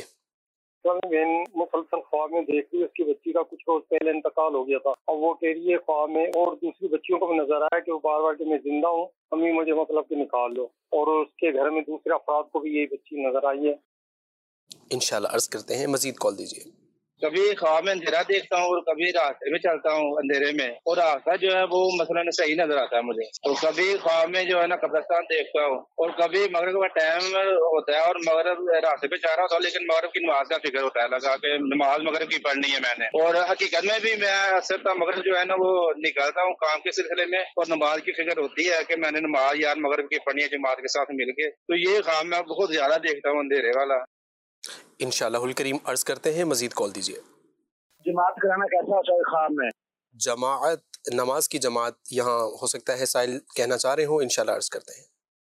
میں مسلسل خواب میں دیکھ لی، اس کی بچی کا کچھ روز پہلے انتقال ہو گیا تھا. اب وہ کہہ رہی ہے خواب میں، اور دوسری بچیوں کو بھی نظر آیا کہ وہ بار بار کہ میں زندہ ہوں، امی مجھے مطلب کہ نکال دو. اور اس کے گھر میں دوسرے افراد کو بھی یہی بچی نظر آئی ہے. انشاءاللہ عرض کرتے ہیں، مزید کال دیجئے. کبھی خواب میں اندھیرا دیکھتا ہوں اور کبھی راستے میں چلتا ہوں اندھیرے میں، اور راستہ جو ہے وہ مثلاً صحیح نظر آتا ہے مجھے. تو کبھی خواب میں جو ہے نا قبرستان دیکھتا ہوں، اور کبھی مغرب کا ٹائم ہوتا ہے اور مغرب راستے پہ جا رہا ہوتا ہے، لیکن مغرب کی نماز کا فکر ہوتا ہے لگا کہ نماز مغرب کی پڑھنی ہے میں نے. اور حقیقت میں بھی میں اکثر مغرب جو ہے نا وہ نکالتا ہوں کام کے سلسلے میں، اور نماز کی فکر ہوتی ہے کہ میں نے نماز یار مغرب کی پڑھنی ہے جماعت کے ساتھ مل کے. تو یہ خواب میں بہت زیادہ دیکھتا ہوں اندھیرے والا. انشاءاللہ الکریم عرض کرتے ہیں، مزید کال دیجئے. جماعت کرانا کیسا ہوتا ہے خواب میں؟ جماعت، نماز کی جماعت یہاں ہو سکتا ہے سائل کہنا چاہ رہے ہوں. انشاءاللہ عرض کرتے ہیں.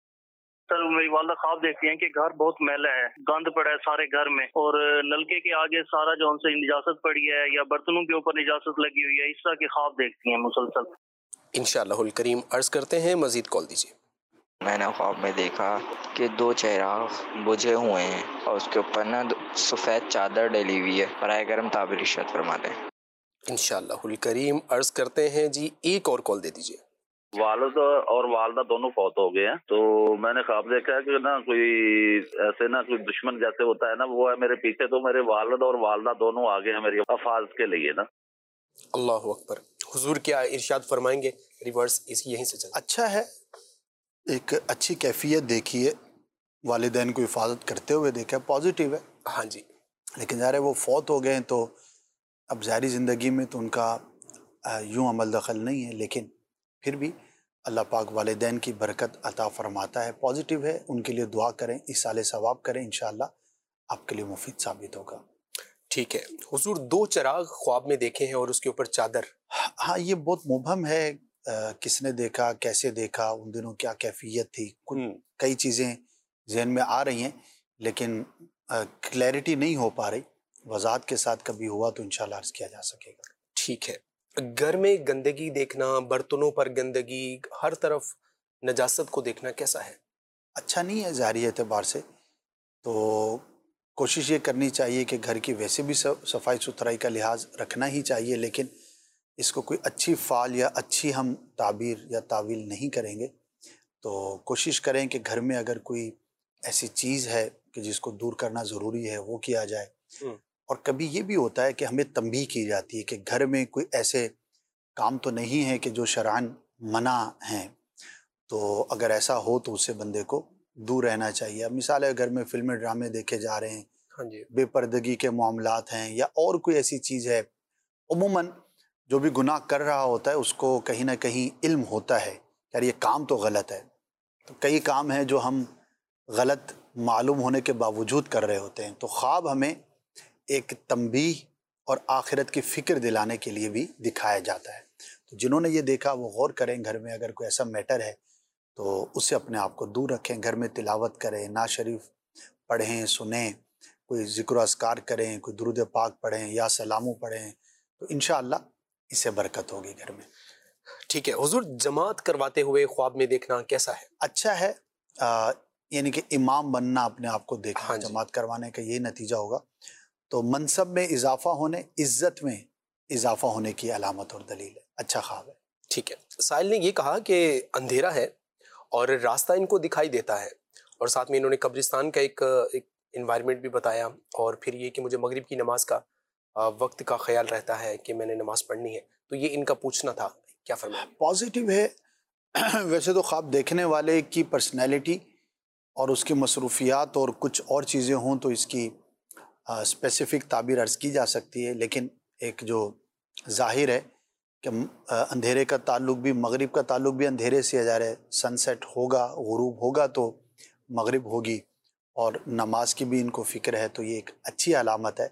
سر میری والدہ خواب دیکھتی ہیں کہ گھر بہت میلا ہے، گند پڑا ہے سارے گھر میں، اور نلکے کے آگے سارا جو ہم سے نجاست پڑی ہے یا برتنوں کے اوپر نجاست لگی ہوئی ہے، اس طرح کے خواب دیکھتی ہیں مسلسل. انشاءاللہ الکریم عرض کرتے ہیں، مزید کال دیجیے. میں نے خواب میں دیکھا کہ دو چراغ بجھے ہوئے ہیں اور اس کے اوپر نا سفید چادر ڈلی ہوئی ہے. برائے کرم تعبیر ارشاد فرما دیں. انشاءاللہ الکریم عرض کرتے ہیں. جی ایک اور کال دے دیجیے. والد اور والدہ دونوں فوت ہو گئے ہیں، تو میں نے خواب دیکھا ہے کہ نا کوئی ایسے نا کوئی دشمن جیسے ہوتا ہے نا وہ ہے میرے پیچھے، تو میرے والد اور والدہ دونوں آگے ہیں میری حفاظت کے لیے نا. اللہ اکبر. حضور کیا ارشاد فرمائیں گے؟ ریورس اس یہیں سے چلیں. اچھا ہے، ایک اچھی کیفیت دیکھی ہے، والدین کو حفاظت کرتے ہوئے دیکھا، پازیٹیو ہے. ہاں جی. لیکن ظاہر ہے وہ فوت ہو گئے ہیں تو اب ظاہری زندگی میں تو ان کا یوں عمل دخل نہیں ہے، لیکن پھر بھی اللہ پاک والدین کی برکت عطا فرماتا ہے. پازیٹیو ہے، ان کے لیے دعا کریں، اصال ثواب کریں، انشاءاللہ آپ کے لیے مفید ثابت ہوگا. ٹھیک ہے. حضور دو چراغ خواب میں دیکھے ہیں اور اس کے اوپر چادر. ہاں یہ بہت مبہم ہے، کس نے دیکھا، کیسے دیکھا، ان دنوں کیا کیفیت تھی، کئی چیزیں ذہن میں آ رہی ہیں لیکن کلیئرٹی نہیں ہو پا رہی. وضاحت کے ساتھ کبھی ہوا تو انشاءاللہ عرض کیا جا سکے گا. ٹھیک ہے. گھر میں گندگی دیکھنا، برتنوں پر گندگی، ہر طرف نجاست کو دیکھنا کیسا ہے؟ اچھا نہیں ہے ظاہری اعتبار سے. تو کوشش یہ کرنی چاہیے کہ گھر کی ویسے بھی صفائی ستھرائی کا لحاظ رکھنا ہی چاہیے، لیکن اس کو کوئی اچھی فعال یا اچھی ہم تعبیر یا تعویل نہیں کریں گے. تو کوشش کریں کہ گھر میں اگر کوئی ایسی چیز ہے کہ جس کو دور کرنا ضروری ہے وہ کیا جائے. اور کبھی یہ بھی ہوتا ہے کہ ہمیں تنبیہ کی جاتی ہے کہ گھر میں کوئی ایسے کام تو نہیں ہے کہ جو شرعاً منع ہیں، تو اگر ایسا ہو تو اس سے بندے کو دور رہنا چاہیے. اب مثال ہے گھر میں فلمیں ڈرامے دیکھے جا رہے ہیں، ہاں جی، بے پردگی کے معاملات ہیں یا اور کوئی ایسی چیز ہے. عموماً جو بھی گناہ کر رہا ہوتا ہے اس کو کہیں نہ کہیں علم ہوتا ہے یار یہ کام تو غلط ہے. تو کئی کام ہیں جو ہم غلط معلوم ہونے کے باوجود کر رہے ہوتے ہیں. تو خواب ہمیں ایک تنبیہ اور آخرت کی فکر دلانے کے لیے بھی دکھایا جاتا ہے. تو جنہوں نے یہ دیکھا وہ غور کریں، گھر میں اگر کوئی ایسا میٹر ہے تو اس سے اپنے آپ کو دور رکھیں. گھر میں تلاوت کریں، نعت شریف پڑھیں، سنیں، کوئی ذکر و اذکار کریں، کوئی درود پاک پڑھیں یا سلاموں پڑھیں، تو انشاءاللہ اس سے برکت ہوگی گھر میں. ٹھیک ہے. حضور جماعت کرواتے ہوئے خواب میں دیکھنا کیسا ہے؟ اچھا ہے، آ, یعنی کہ امام بننا، اپنے آپ کو دیکھنا. ہاں جی. جماعت کروانے کا یہی نتیجہ ہوگا. تو منصب میں اضافہ ہونے، عزت میں اضافہ ہونے کی علامت اور دلیل ہے. اچھا خواب ہے. ٹھیک ہے. سائل نے یہ کہا کہ اندھیرا ہے اور راستہ ان کو دکھائی دیتا ہے، اور ساتھ میں انہوں نے قبرستان کا ایک ایک انوائرمنٹ بھی بتایا، اور پھر یہ کہ مجھے مغرب کی نماز کا وقت کا خیال رہتا ہے کہ میں نے نماز پڑھنی ہے. تو یہ ان کا پوچھنا تھا، کیا فرمائیں؟ پازیٹیو ہے. ویسے تو خواب دیکھنے والے کی پرسنالٹی اور اس کی مصروفیات اور کچھ اور چیزیں ہوں تو اس کی اسپیسیفک تعبیر عرض کی جا سکتی ہے، لیکن ایک جو ظاہر ہے کہ اندھیرے کا تعلق بھی، مغرب کا تعلق بھی اندھیرے سے جا رہا ہے. سن سیٹ ہوگا، غروب ہوگا تو مغرب ہوگی، اور نماز کی بھی ان کو فکر ہے، تو یہ ایک اچھی علامت ہے.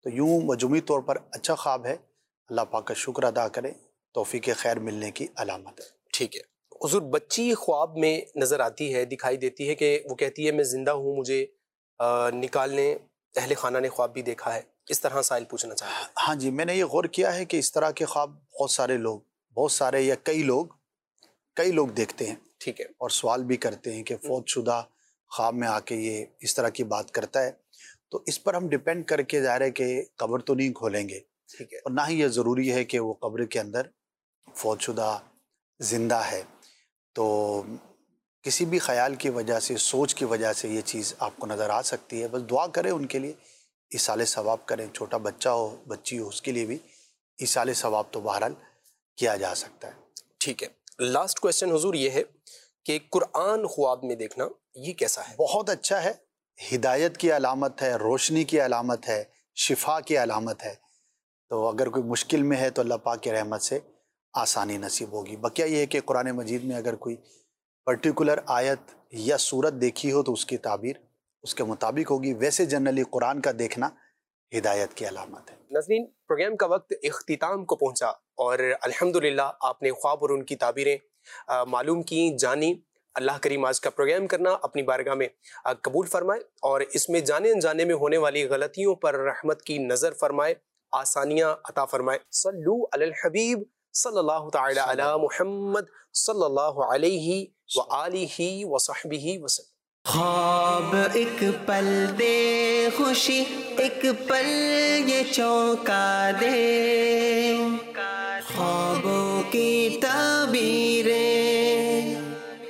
تو یوں مجموعی طور پر اچھا خواب ہے، اللہ پاک کا شکر ادا کریں، توفیق خیر ملنے کی علامت ہے۔ ٹھیک ہے حضور، بچی خواب میں نظر آتی ہے، دکھائی دیتی ہے کہ وہ کہتی ہے میں زندہ ہوں، مجھے نکالنے اہل خانہ نے خواب بھی دیکھا ہے، اس طرح سائل پوچھنا چاہتا ہے۔ ہاں جی، میں نے یہ غور کیا ہے کہ اس طرح کے خواب بہت سارے لوگ بہت سارے یا کئی لوگ کئی لوگ دیکھتے ہیں، ٹھیک ہے، اور سوال بھی کرتے ہیں کہ فوت شدہ خواب میں آ کے یہ اس طرح کی بات کرتا ہے، تو اس پر ہم ڈیپینڈ کر کے ظاہر ہے کہ قبر تو نہیں کھولیں گے، ٹھیک ہے، اور نہ ہی یہ ضروری ہے کہ وہ قبر کے اندر فوت شدہ زندہ ہے، تو کسی بھی خیال کی وجہ سے، سوچ کی وجہ سے یہ چیز آپ کو نظر آ سکتی ہے۔ بس دعا کریں ان کے لیے، ایصال ثواب کریں، چھوٹا بچہ ہو بچی ہو اس کے لیے بھی ایصال ثواب تو بہرحال کیا جا سکتا ہے۔ ٹھیک ہے، لاسٹ کویسچن حضور یہ ہے کہ قرآن خواب میں دیکھنا یہ کیسا ہے؟ بہت اچھا ہے، ہدایت کی علامت ہے، روشنی کی علامت ہے، شفا کی علامت ہے، تو اگر کوئی مشکل میں ہے تو اللہ پاک کی رحمت سے آسانی نصیب ہوگی۔ بقیہ یہ ہے کہ قرآن مجید میں اگر کوئی پرٹیکولر آیت یا سورت دیکھی ہو تو اس کی تعبیر اس کے مطابق ہوگی، ویسے جنرلی قرآن کا دیکھنا ہدایت کی علامت ہے۔ ناظرین، پروگرام کا وقت اختتام کو پہنچا اور الحمدللہ آپ نے خواب اور ان کی تعبیریں معلوم کی، جانی۔ اللہ کریم آج کا پروگرام کرنا اپنی بارگاہ میں قبول فرمائے اور اس میں جانے انجانے میں ہونے والی غلطیوں پر رحمت کی نظر فرمائے، آسانیاں عطا فرمائے۔ صلو علی الحبیب صلی اللہ تعالی علی محمد صلی اللہ علیہ وآلہ وصحبہ وسلم۔ خواب ایک پل دے خوشی، ایک پل یہ چونکا دے، خوابوں کی تعبیریں